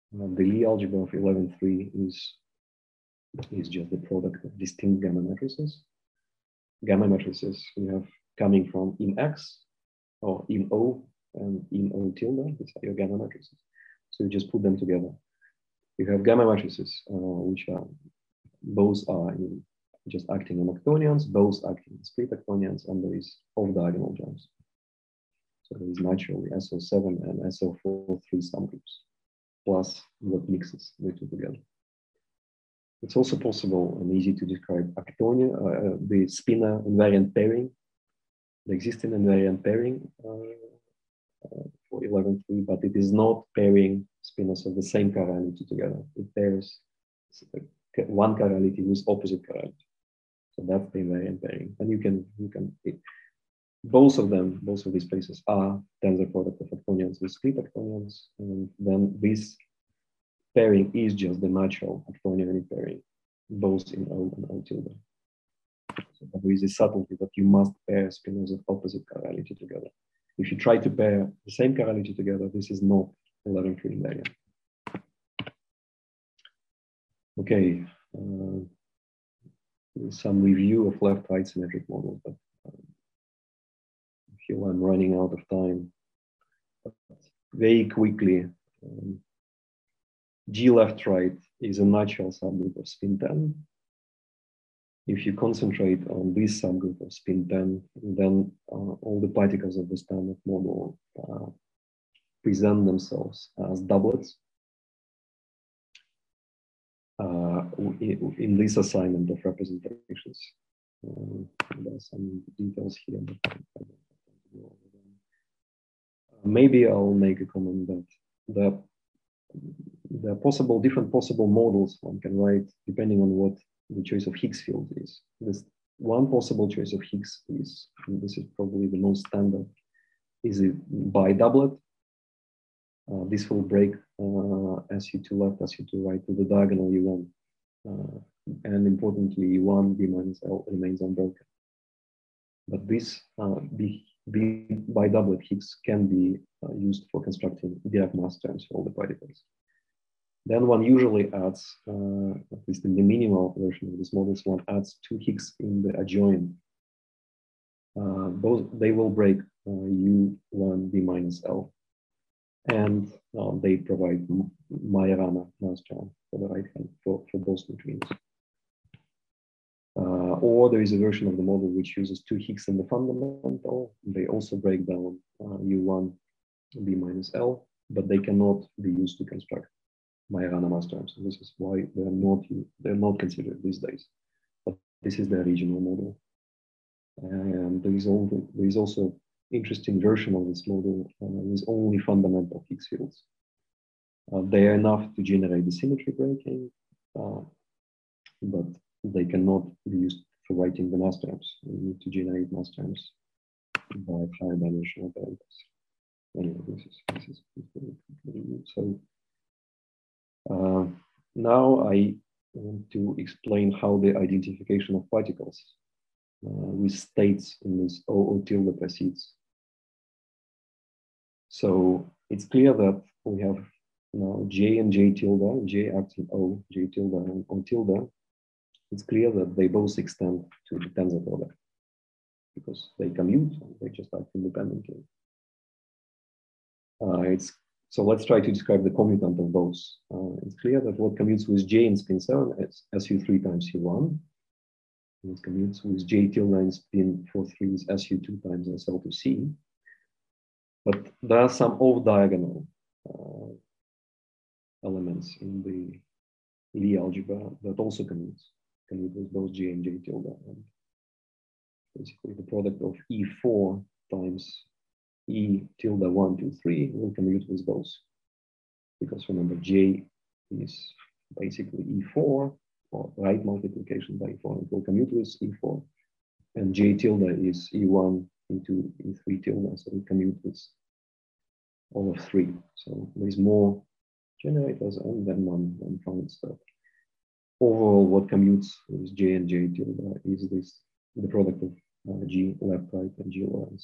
Uh, the Lie algebra of eleven three is, is just the product of distinct gamma matrices. Gamma matrices we have coming from in X or in O and in O tilde, these are your gamma matrices. So you just put them together. You have gamma matrices, uh, which are both are in, just acting on octonions, both acting on split octonions, and there is off-diagonal jumps. So there is naturally S O seven and S O four three subgroups, plus what mixes the two together. It's also possible and easy to describe octonion, uh, the spinor invariant pairing, the existing invariant pairing uh, uh, for eleven three, but it is not pairing spinors of the same chirality together. It pairs one chirality with opposite chirality. So that's the invariant pairing. And you can, you can it, both of them, both of these places are tensor product of octonions with split octonions. And then this pairing is just the natural octonion pairing, both in O and O tilde. So there is a subtlety that you must pair spinors of opposite chirality together. If you try to pair the same chirality together, this is not eleven three invariant. Okay, uh, some review of left-right symmetric models, but um, I feel I'm running out of time. But very quickly, um, G left-right is a natural subgroup of spin ten. If you concentrate on this subgroup of spin ten, then uh, all the particles of the standard model uh, present themselves as doublets. Uh, in this assignment of representations. Uh, there are some details here, but I don't know over them. Uh, maybe I'll make a comment that the, the possible, different possible models one can write depending on what the choice of Higgs field is. This one possible choice of Higgs is, and this is probably the most standard, is a bi-doublet. Uh, this will break uh, S U two left, S U two right to the diagonal U one. Uh, and importantly, U one B minus L remains unbroken. But this uh, B, B bi-doublet Higgs can be uh, used for constructing Dirac mass terms for all the particles. Then one usually adds, uh, at least in the minimal version of these models, one adds two Higgs in the adjoint. Uh, both they will break uh, U one B minus L. And uh, they provide Majorana mass term for the right hand for, for both neutrinos. Uh, or there is a version of the model which uses two Higgs in the fundamental. They also break down uh, U one B minus L, but they cannot be used to construct Majorana mass terms. And this is why they're not they're not considered these days. But this is the original model. And there is also there is also interesting version of this model uh, with only fundamental Higgs fields. Uh, they are enough to generate the symmetry breaking, uh, but they cannot be used for writing the mass terms. You need to generate mass terms by higher dimensional operators. Anyway, this is this is, this is so. Uh, now I want to explain how the identification of particles uh, with states in this O O tilde proceeds. So it's clear that we have now J and J tilde, J acts in O, J tilde and O tilde. It's clear that they both extend to the tensor product because they commute and they just act independently. Uh, it's, so let's try to describe the commutant of both. Uh, it's clear that what commutes with J in spin seven is S U three times U one. And it commutes with J tilde in spin four three is S U two times S L two C. But there are some off-diagonal uh, elements in the Lie algebra that also commutes, commute with both J and J tilde. And basically, the product of E four times E tilde one, two, three will commute with both. Because remember, J is basically E four, or right multiplication by E four, it will commute with E four. And J tilde is E one into E three tilde, so we commute with all of three. So there's more generators and then one, one final step. Overall, what commutes with J and J tilde is this, the product of uh, G left, right, and G lines.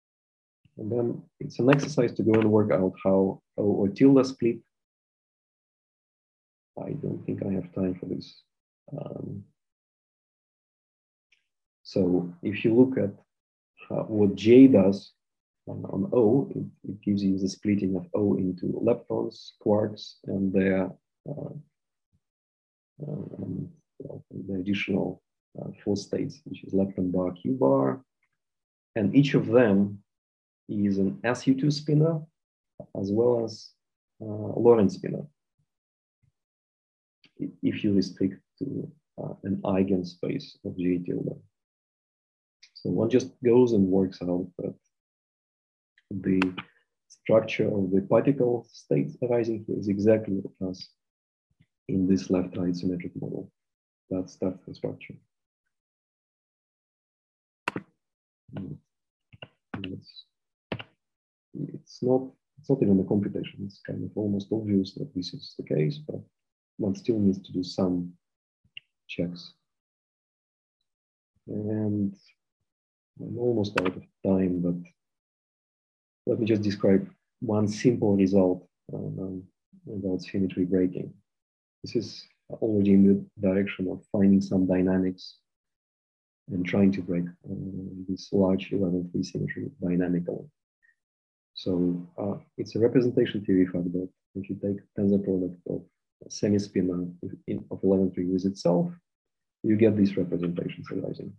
And then it's an exercise to go and work out how O or tilde split I don't think I have time for this. Um, so if you look at uh, what J does on, on O, it, it gives you the splitting of O into leptons, quarks, and their uh, um, well, the additional uh, four states, which is lepton bar, Q bar, and each of them is an S U two spinner as well as uh, Lorentz spinner, if you restrict to uh, an eigenspace of J tilde. So one just goes and works out that the structure of the particle states arising here is exactly as in this left-right symmetric model. That's that's the structure. It's, it's not it's not even a computation. It's kind of almost obvious that this is the case, but one still needs to do some checks. And I'm almost out of time, but let me just describe one simple result um, about symmetry breaking. This is already in the direction of finding some dynamics and trying to break uh, this large eleven three symmetry dynamically. So uh, it's a representation theory fact that if you take tensor product of a semi-spinner of eleven three with itself, you get these representations arising.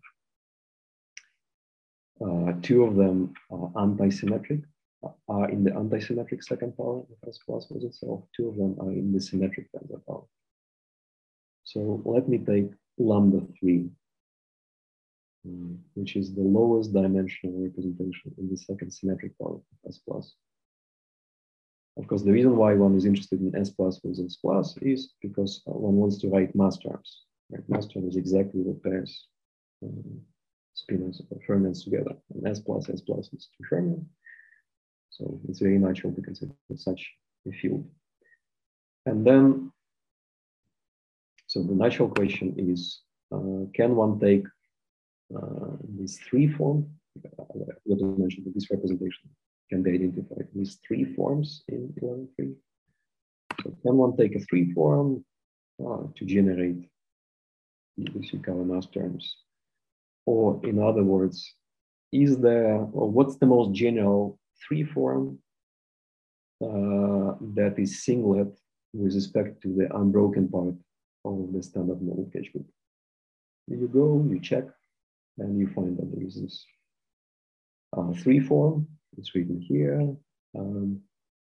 Uh, two of them are anti-symmetric, are in the anti-symmetric second power of S plus with itself. Two of them are in the symmetric tensor power. So let me take lambda three, um, which is the lowest dimensional representation in the second symmetric power of S plus. Of course, the reason why one is interested in S plus with S plus is because uh, one wants to write mass terms. Right? Mass term is exactly what pairs um, spinors or fermions together. And S plus, S plus is two fermion. So it's very natural to consider such a field. And then, so the natural question is, uh, can one take uh, this three form? What I mentioned, that this representation can be identified with three forms in eleven three. So can one take a three form uh, to generate these Yukawa mass terms? Or in other words, is there, or what's the most general three form uh, that is singlet with respect to the unbroken part of the standard model H group? You go, you check, and you find that there is this uh, three form. It's written here. Um,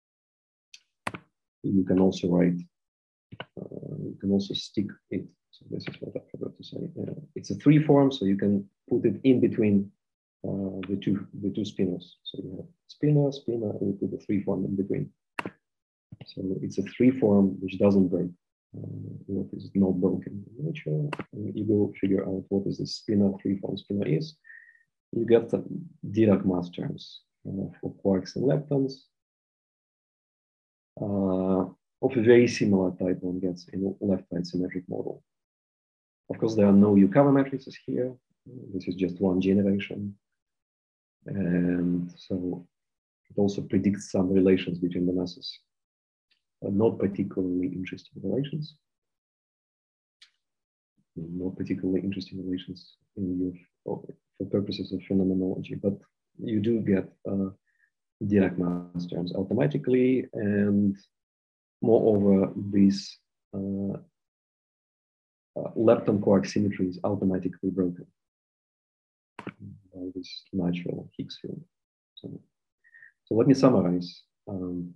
you can also write, uh, you can also stick it. So this is what I forgot to say. Uh, it's a three form, so you can put it in between uh, the two the two spinners. So you have spinner, spinner, and you put the three form in between. So it's a three form which doesn't break. Uh, what is not broken in nature. And you go figure out what is the spinner three form spinner is. You get the Dirac mass terms uh, for quarks and leptons uh, of a very similar type one gets in a left-right symmetric model. Of course, there are no Yukawa matrices here. This is just one generation. And so it also predicts some relations between the masses, but not particularly interesting relations. Not particularly interesting relations in your, for purposes of phenomenology, but you do get uh, Dirac mass terms automatically, and moreover, this uh, uh, lepton quark symmetry is automatically broken by this natural Higgs field. So, so let me summarize. Um,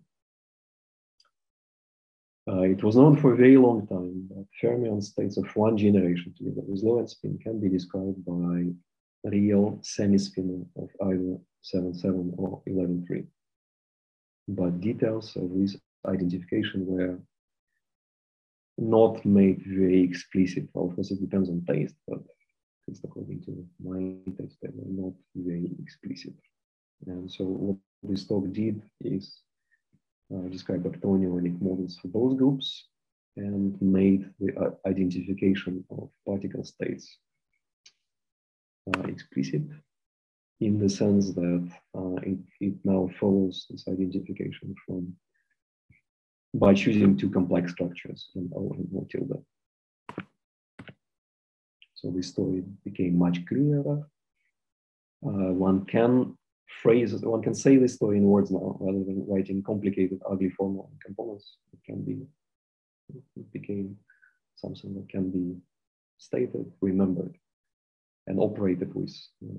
Uh, it was known for a very long time that fermion states of one generation together with Lorentz spin can be described by a real semi-spinner of either seven seven or eleven three. But details of this identification were not made very explicit. Well, of course, it depends on taste, but at least according to my taste, they were not very explicit. And so what this talk did is Uh, describe octonionic models for both groups and made the uh, identification of particle states uh, explicit, in the sense that uh, it, it now follows this identification from by choosing two complex structures in O and O tilde. So this story became much clearer. Uh, one can phrase, one can say this story in words now, rather than writing complicated, ugly formal components. It can be, it became something that can be stated, remembered, and operated with.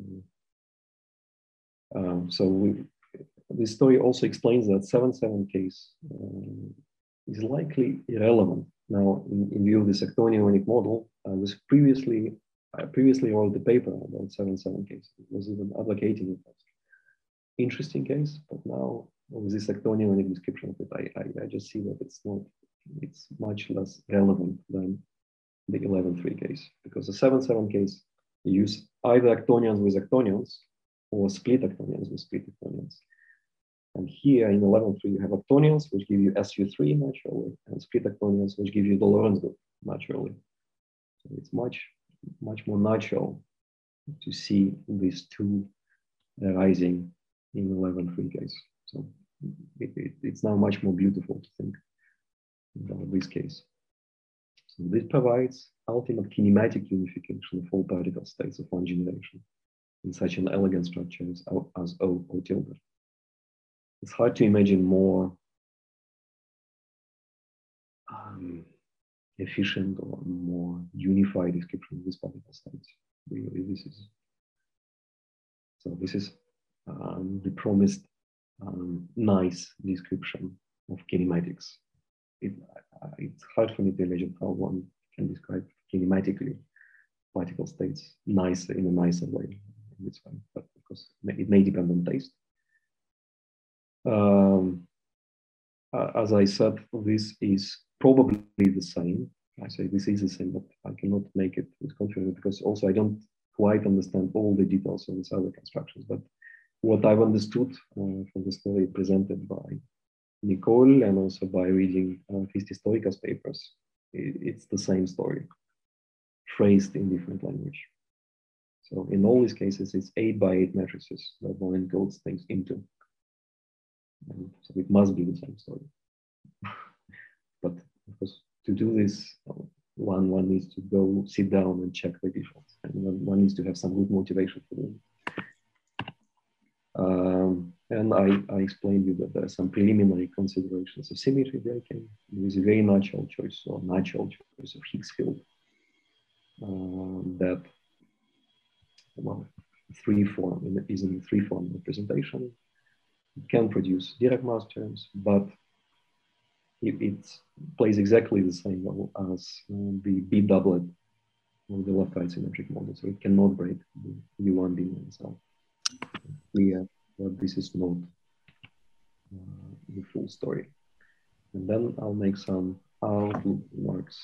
Um, so we, this story also explains that seven seven case um, is likely irrelevant now in, in view of the Actonian model. I was previously I previously wrote a paper about seven seven case. It was even advocating it as interesting case, but now with this Actonian description of it, I, I, I just see that it's not, it's much less relevant than the eleven three case, because the seven seven case, you use either Actonians with Actonians or split Actonians with split Actonians. And here in eleven three, you have Actonians, which give you S U three naturally, and split Actonians, which give you the Lorentz group naturally. So it's much, much more natural to see these two arising in eleven three case. So it, it, it's now much more beautiful to think about this case. So this provides ultimate kinematic unification of all particle states of one generation in such an elegant structure as, as O, O tilde. It's hard to imagine more um, efficient or more unified description of these particle states. Really, this is so. This is um, the promised um, nice description of kinematics. It, uh, it's hard for me to imagine how one can describe kinematically particle states nicer in a nicer way. In this way, but of course, it may depend on taste. Um, uh, as I said, this is probably the same. I say this is the same, but I cannot make it with confidence because also I don't quite understand all the details of these other constructions. But what I've understood uh, from the story presented by Nicole and also by reading uh, Christy Stoika's papers, it, it's the same story, phrased in different language. So in all these cases, it's eight by eight matrices that one encodes things into. And so it must be the same story. But of course, to do this, one, one needs to go sit down and check the difference. And one, one needs to have some good motivation for doing it. Um, and I, I explained to you that there are some preliminary considerations of symmetry breaking. There is a very natural choice or natural choice of Higgs field uh, that, well, three form is in three form representation. It can produce Dirac mass terms, but it, it plays exactly the same role as uh, the B doublet of the left-right symmetric model. So it cannot break the U one B one cell. Clear that this is not uh, the full story. And then I'll make some outlook remarks.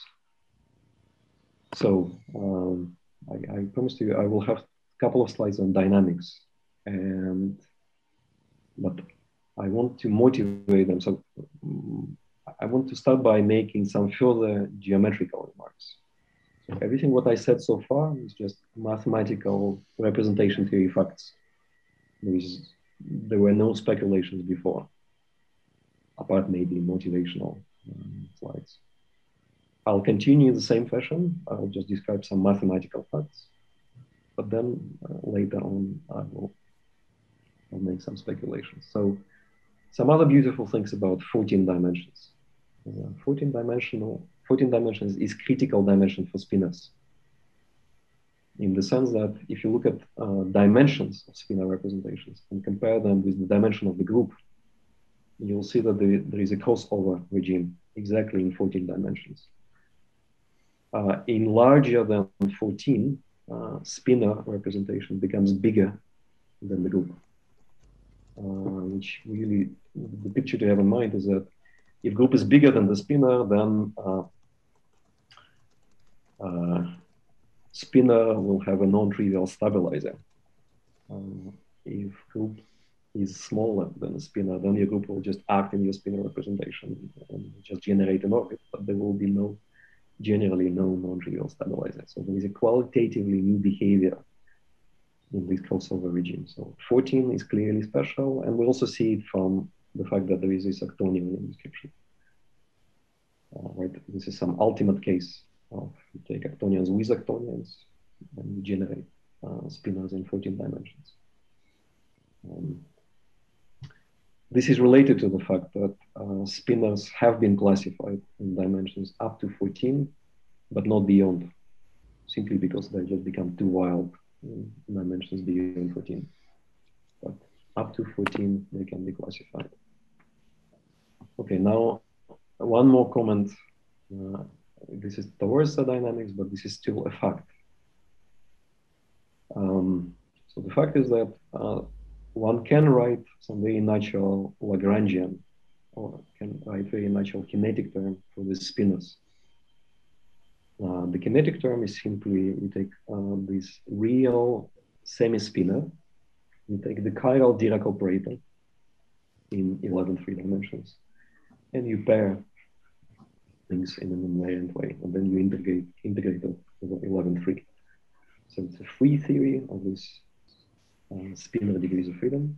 So um, I, I promised you I will have a couple of slides on dynamics, and but I want to motivate them. So um, I want to start by making some further geometrical remarks. So everything what I said so far is just mathematical representation theory facts. There, is, there were no speculations before, apart maybe motivational um, slides. I'll continue the same fashion. I'll just describe some mathematical facts, but then uh, later on I will I'll make some speculations. So some other beautiful things about fourteen dimensions. Uh, fourteen dimensional, fourteen dimensions is critical dimension for spinors. In the sense that if you look at uh, dimensions of spinor representations and compare them with the dimension of the group, you'll see that the, there is a crossover regime exactly in fourteen dimensions. Uh, in larger than fourteen, uh, spinor representation becomes bigger than the group. Uh, which really, the picture to have in mind is that if group is bigger than the spinor, then uh, uh, spinor will have a non-trivial stabilizer. Uh, if group is smaller than the spinor, then your group will just act in your spinor representation and just generate an orbit, but there will be no, generally no non-trivial stabilizer. So there is a qualitatively new behavior in this crossover regime. So fourteen is clearly special, and we also see it from the fact that there is this Actonian description. Uh, right, this is some ultimate case of you take octonions with octonions and you generate uh, spinors in fourteen dimensions. Um, this is related to the fact that uh, spinors have been classified in dimensions up to fourteen, but not beyond, simply because they just become too wild in dimensions beyond fourteen. But up to fourteen, they can be classified. Okay, now one more comment. Uh, this is towards the dynamics, but this is still a fact. Um, so the fact is that uh, one can write some very natural Lagrangian, or can write very natural kinetic term for the spinors. Uh, the kinetic term is simply you take uh, this real semi-spinor, you take the chiral Dirac operator in eleven three dimensions, and you pair things in an invariant way, and then you integrate integrate it over eleven three. So it's a free theory of this uh, spinor degrees of freedom.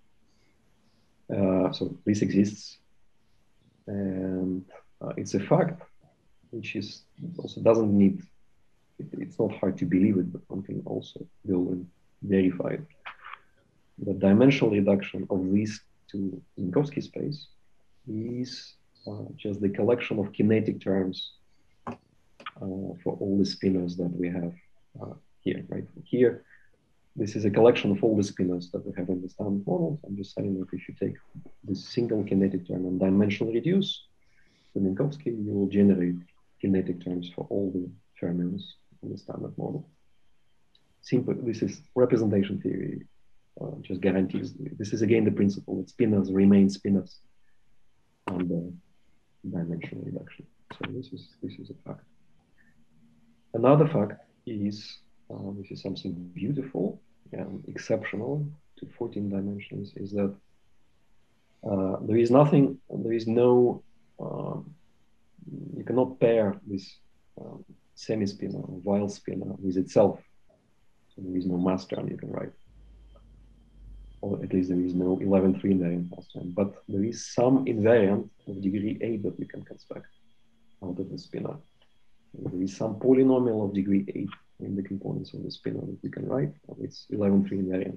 Uh, so this exists, and uh, it's a fact, which is also doesn't need. It, it's not hard to believe it, but one can also go and verify it. The dimensional reduction of these to Minkowski space is uh, just the collection of kinetic terms uh, for all the spinors that we have uh, here, right? Here, this is a collection of all the spinors that we have in the standard models. I'm just saying that if you take this single kinetic term and dimensionally reduce the Minkowski, you will generate kinetic terms for all the fermions in the standard model. Simple, this is representation theory. Uh, just guarantees. This is again the principle that spinors remain spinors under dimensional reduction. So this is this is a fact. Another fact is uh, this is something beautiful and exceptional to fourteen dimensions is that uh, there is nothing. There is no. Uh, you cannot pair this um, semi-spinor or Weil spinor with itself. So there is no mass term you can write. Or at least there is no eleven three invariant mass term, but there is some invariant of degree eight that we can construct out of the spinor. There is some polynomial of degree eight in the components of the spinor that we can write, and it's eleven three invariant.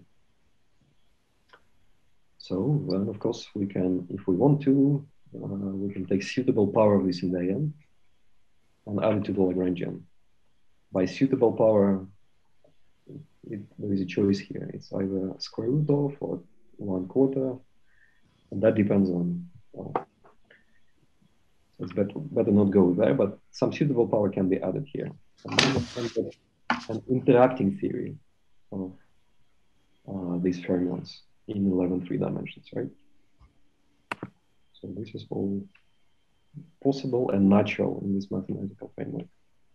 So then, of course, we can, if we want to, uh, we can take suitable power of this invariant and add it to the Lagrangian. By suitable power, It, there is a choice here. It's either square root of or one quarter, and that depends on. Uh, it's better better not go there, but some suitable power can be added here. An interacting theory of uh, these fermions in eleven three dimensions, right? So this is all possible and natural in this mathematical framework.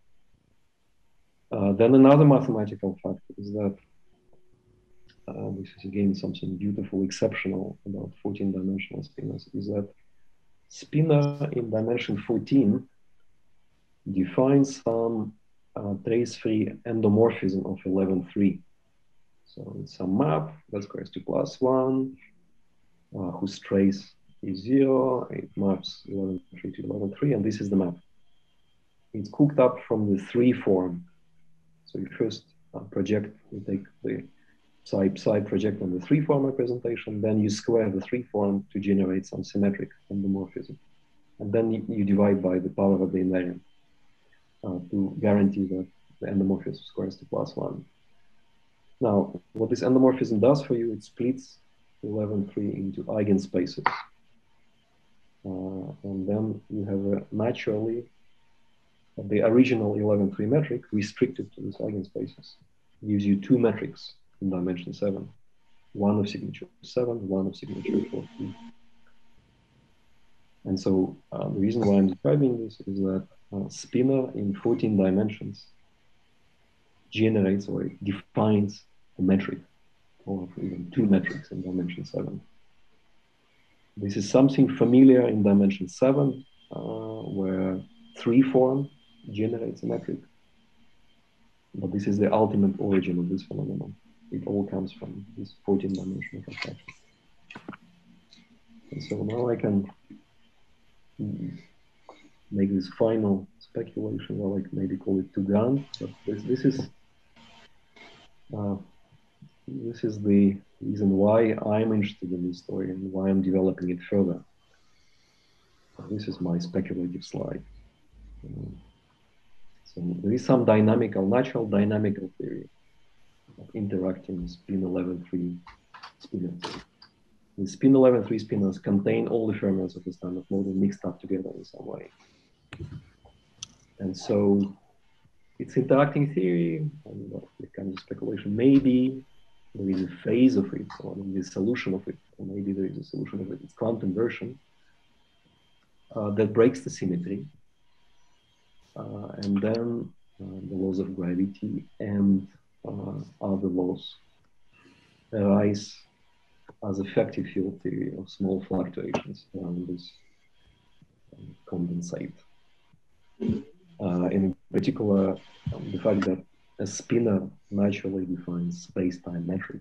Uh, then another mathematical fact is that uh, this is again something beautiful, exceptional about fourteen dimensional spinors, is that spinor in dimension fourteen defines some uh, trace-free endomorphism of eleven three. So it's some map that squares to plus one, uh, whose trace is zero, it maps eleven three to eleven three, and this is the map. It's cooked up from the three form. So you first uh, project, you take the psi, psi project on the three form representation, then you square the three form to generate some symmetric endomorphism. And then you, you divide by the power of the invariant uh, to guarantee that the endomorphism squares to plus one. Now, what this endomorphism does for you, it splits eleven three into eigenspaces. Uh, and then you have a naturally the original eleven three metric restricted to these eigenspaces gives you two metrics in dimension seven, one of signature seven, one of signature fourteen. And so uh, the reason why I'm describing this is that uh, spinor in fourteen dimensions generates or it defines a metric, or even two metrics in dimension seven. This is something familiar in dimension seven, uh, where three form generates a metric, but this is the ultimate origin of this phenomenon. It all comes from this fourteen dimensional construction. And so now I can make this final speculation, or like maybe call it too grand, but this, this is uh, this is the reason why I'm interested in this story and why I'm developing it further. So this is my speculative slide. Um, so there is some dynamical, natural dynamical theory of interacting spin eleven three spinors. The spin eleven three spinors contain all the fermions of the standard model mixed up together in some way. And so it's interacting theory, and what kind of speculation. Maybe there is a phase of it, or maybe a solution of it, or maybe there is a solution of it. It's quantum version uh, that breaks the symmetry. Uh, and then uh, the laws of gravity and uh, other laws arise as effective field theory of small fluctuations around this um, condensate. Uh, in particular, um, the fact that a spinor naturally defines space-time metric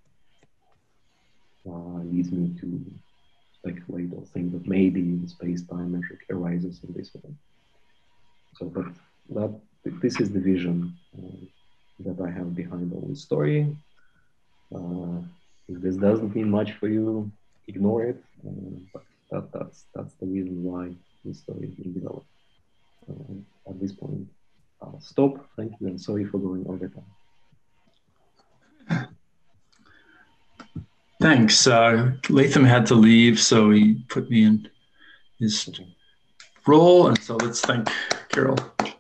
uh, leads me to speculate or think that maybe the space-time metric arises in this way. So, but that this is the vision uh, that I have behind all this story. Uh, if this doesn't mean much for you, ignore it. Uh, but that, that's that's the reason why this story is being developed. Uh, at this point, I'll stop. Thank you, and sorry for going over time. Thanks. Uh, Latham had to leave, so he put me in his okay. role, and so let's thank Carol.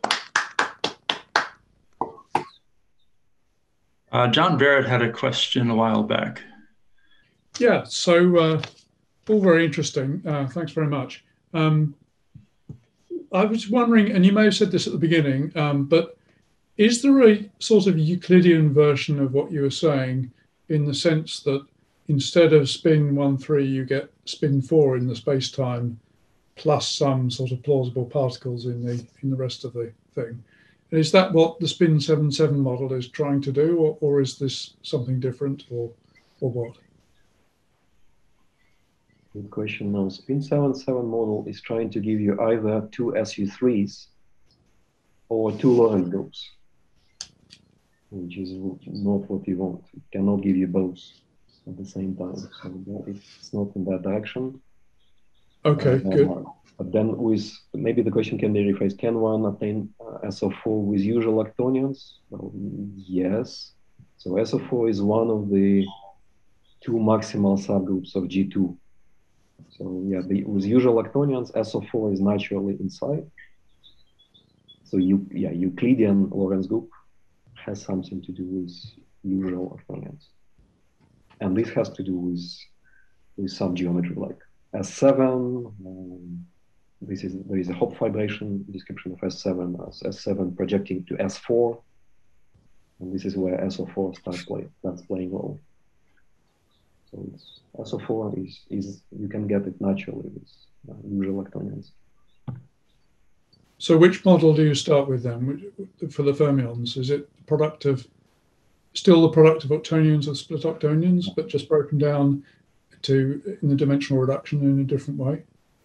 Uh, John Barrett had a question a while back. Yeah, so uh, all very interesting. Uh, thanks very much. Um, I was wondering, and you may have said this at the beginning, um, but is there a sort of Euclidean version of what you were saying, in the sense that instead of spin one, three, you get spin four in the space-time, plus some sort of plausible particles in the in the rest of the thing? And is that what the spin seven seven model is trying to do, or, or is this something different, or or what? Good question. Now, spin seven seven model is trying to give you either two S U threes or two Lorentz groups, which is not what you want. It cannot give you both at the same time. So it's not in that direction. Okay, uh, good. But then with, maybe the question can be rephrased. Can one obtain uh, S O four with usual octonions? Well, yes. So S O four is one of the two maximal subgroups of G two. So yeah, the, with usual octonions, S O four is naturally inside. So you, yeah, Euclidean Lorentz group has something to do with usual octonions. And this has to do with, with some geometry like S seven. Um, this is, there is a Hopf vibration description of S seven as S seven projecting to S four. And this is where S O four starts, play, starts playing role. So it's, S O four is, is, you can get it naturally with uh, usual octonions. So which model do you start with then for the fermions? Is it the product of, still the product of octonions or split octonions, but just broken down to in the dimensional reduction in a different way?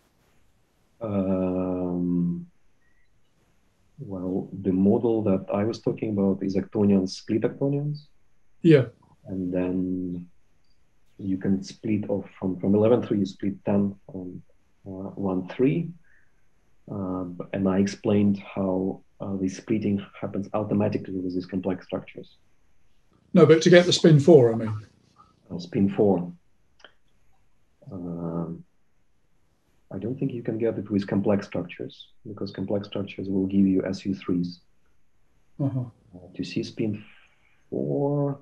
Um, well, the model that I was talking about is octonions, split octonions. Yeah. And then you can split off from, from eleven three, you split ten on uh, one three. Uh, and I explained how uh, the splitting happens automatically with these complex structures. No, but to get the spin four, I mean. Uh, spin four. Um, I don't think you can get it with complex structures, because complex structures will give you S U threes. Uh-huh. Uh, to see spin four,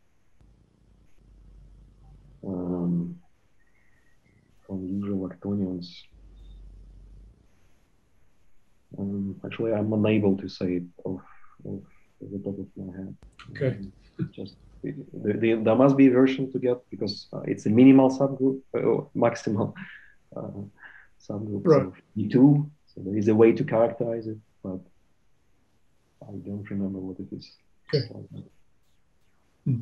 um, from usual octonions, um, actually I'm unable to say it off, off the top of my head. Okay. Um, just the, the, there must be a version to get, because uh, it's a minimal subgroup, uh, maximal uh, subgroup right. of E two. So there is a way to characterize it, but I don't remember what it is. Okay. Hmm.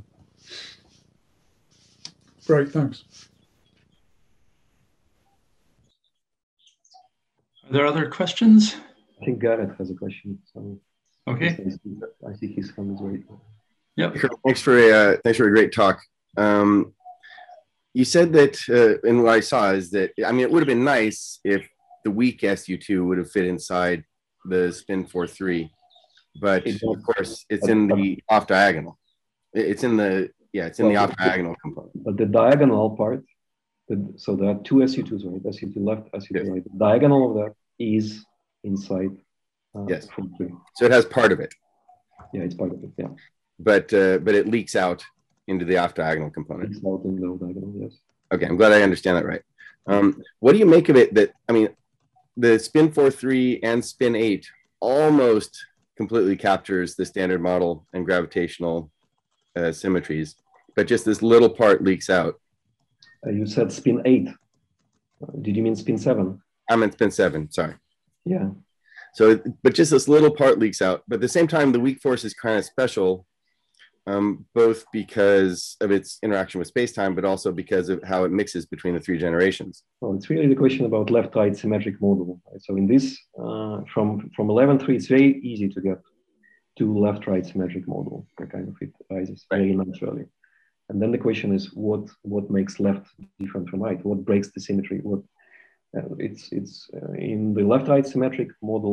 Great, thanks. Are there other questions? I think Gareth has a question. So Okay. I think his hand is right. Yep. Thanks for a uh, thanks for a great talk. Um, you said that, uh, and what I saw is that, I mean, it would have been nice if the weak S U two would have fit inside the spin four three, but of course it's in the off diagonal. It's in the yeah, it's in the off diagonal component. But the diagonal part, the, so there are two S U twos, right? S U two left, S U two yes. right. The diagonal of that is inside. Uh, yes. So it has part of it. Yeah, it's part of it. Yeah. But uh, but it leaks out into the off diagonal component. Leaks out in the diagonal, yes. Okay, I'm glad I understand that right. Um, what do you make of it? That I mean, the spin four three and spin eight almost completely captures the standard model and gravitational uh, symmetries, but just this little part leaks out. Uh, you said spin eight. Uh, did you mean spin seven? I meant spin seven. Sorry. Yeah. So, but just this little part leaks out. But at the same time, the weak force is kind of special, um, both because of its interaction with space-time, but also because of how it mixes between the three generations. Well, it's really the question about left-right symmetric model. Right? So in this, uh, from, from eleven three, it's very easy to get two left-right symmetric model. Kind of it arises very naturally. And then the question is, what, what makes left different from right? What breaks the symmetry? What Uh, it's it's uh, in the left-right symmetric model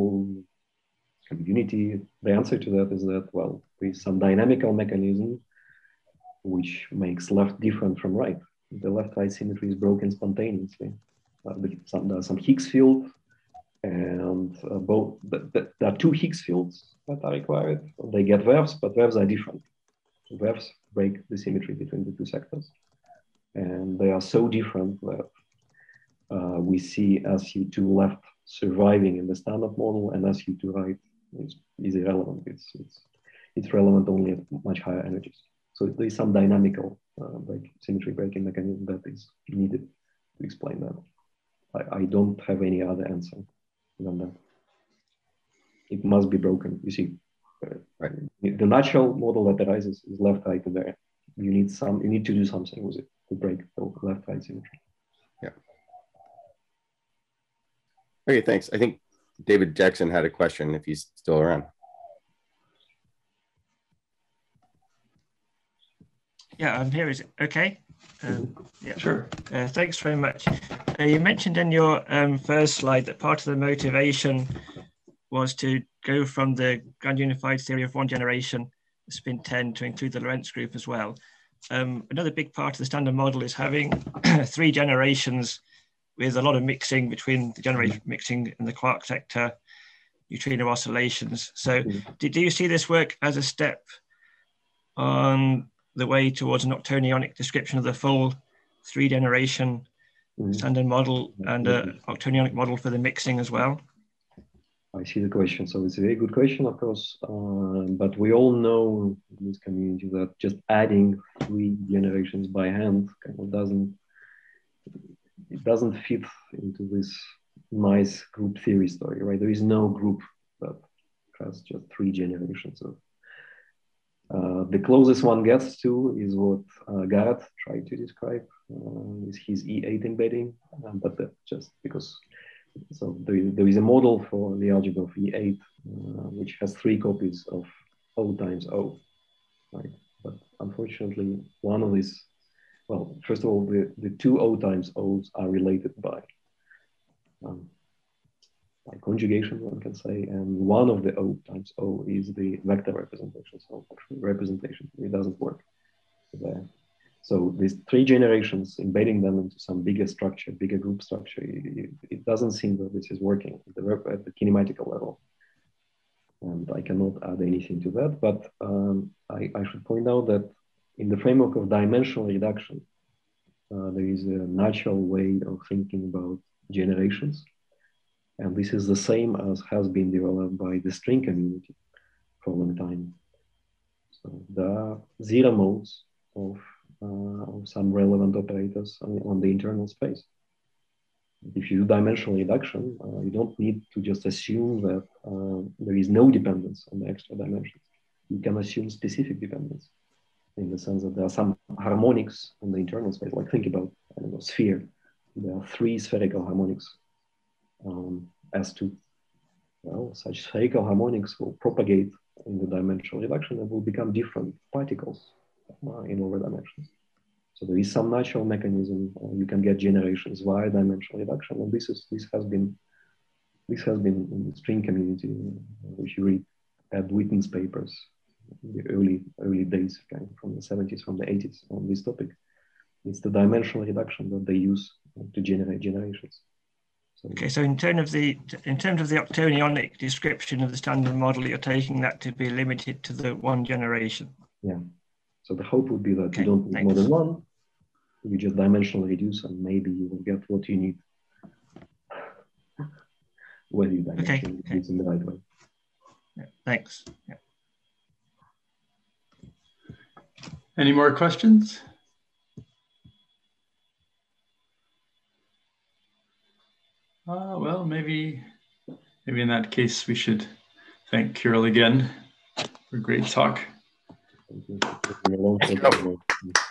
community. The answer to that is that, well, there is some dynamical mechanism which makes left different from right. The left-right symmetry is broken spontaneously. Uh, some, there are some Higgs field, and uh, both the, the, there are two Higgs fields that are required. They get waves, but waves are different. Waves break the symmetry between the two sectors, and they are so different that Uh, we see S U two left surviving in the standard model, and S U two right is, is irrelevant. It's, it's, it's relevant only at much higher energies. So there is some dynamical uh, break, symmetry breaking mechanism that is needed to explain that. I, I don't have any other answer than that. It must be broken. You see, uh, right. The natural model that arises is left right there. You need some. You need to do something with it to break the left right symmetry. Yeah. Okay, thanks. I think David Jackson had a question if he's still around. Yeah, I'm here. Is it okay? Um, yeah. Sure. Uh, thanks very much. Uh, you mentioned in your um, first slide that part of the motivation was to go from the grand unified theory of one generation, spin ten, to include the Lorentz group as well. Um, another big part of the standard model is having three generations with a lot of mixing between the generation mixing and the quark sector, neutrino oscillations. So did, do you see this work as a step on the way towards an octonionic description of the full three generation mm-hmm. standard model and an octonionic model for the mixing as well? I see the question. So it's a very good question, of course, uh, but we all know in this community that just adding three generations by hand kind of doesn't it doesn't fit into this nice group theory story, right? There is no group that has just three generations of. Uh, the closest one gets to is what uh, Gareth tried to describe, uh, is his E eight embedding, uh, but that just because, so there is, there is a model for the algebra of E eight, uh, which has three copies of O times O, right? But unfortunately, one of these Well, first of all, the, the two O times O's are related by, um, by conjugation, one can say, and one of the O times O is the vector representation. So actually representation, it doesn't work there. So these three generations, embedding them into some bigger structure, bigger group structure, it, it doesn't seem that this is working at the, at the kinematical level. And I cannot add anything to that, but um, I, I should point out that in the framework of dimensional reduction, uh, there is a natural way of thinking about generations. And this is the same as has been developed by the string community for a long time. So there are zero modes of, uh, of some relevant operators on, on the internal space. If you do dimensional reduction, uh, you don't need to just assume that uh, there is no dependence on the extra dimensions. You can assume specific dependence, in the sense that there are some harmonics on the internal space. Like think about, I don't know, sphere. There are three spherical harmonics. Um, S two. Well, such spherical harmonics will propagate in the dimensional reduction and will become different particles uh, in lower dimensions. So there is some natural mechanism. Uh, you can get generations via dimensional reduction, and this is this has been this has been in the string community. Uh, if you read Ed Witten's papers, in the early early days, kind of from the seventies, from the eighties, on this topic, it's the dimensional reduction that they use to generate generations. So, okay, so in terms of the in terms of the octonionic description of the standard model, you're taking that to be limited to the one generation. Yeah. So the hope would be that okay, you don't need thanks. more than one. You just dimensionally reduce, and maybe you will get what you need when you dimensionally okay, reduce okay. in the right way. Yeah, thanks. Yeah. Any more questions? Uh, well, maybe, maybe in that case, we should thank Kirill again for a great talk. Thank you. It's been a long time.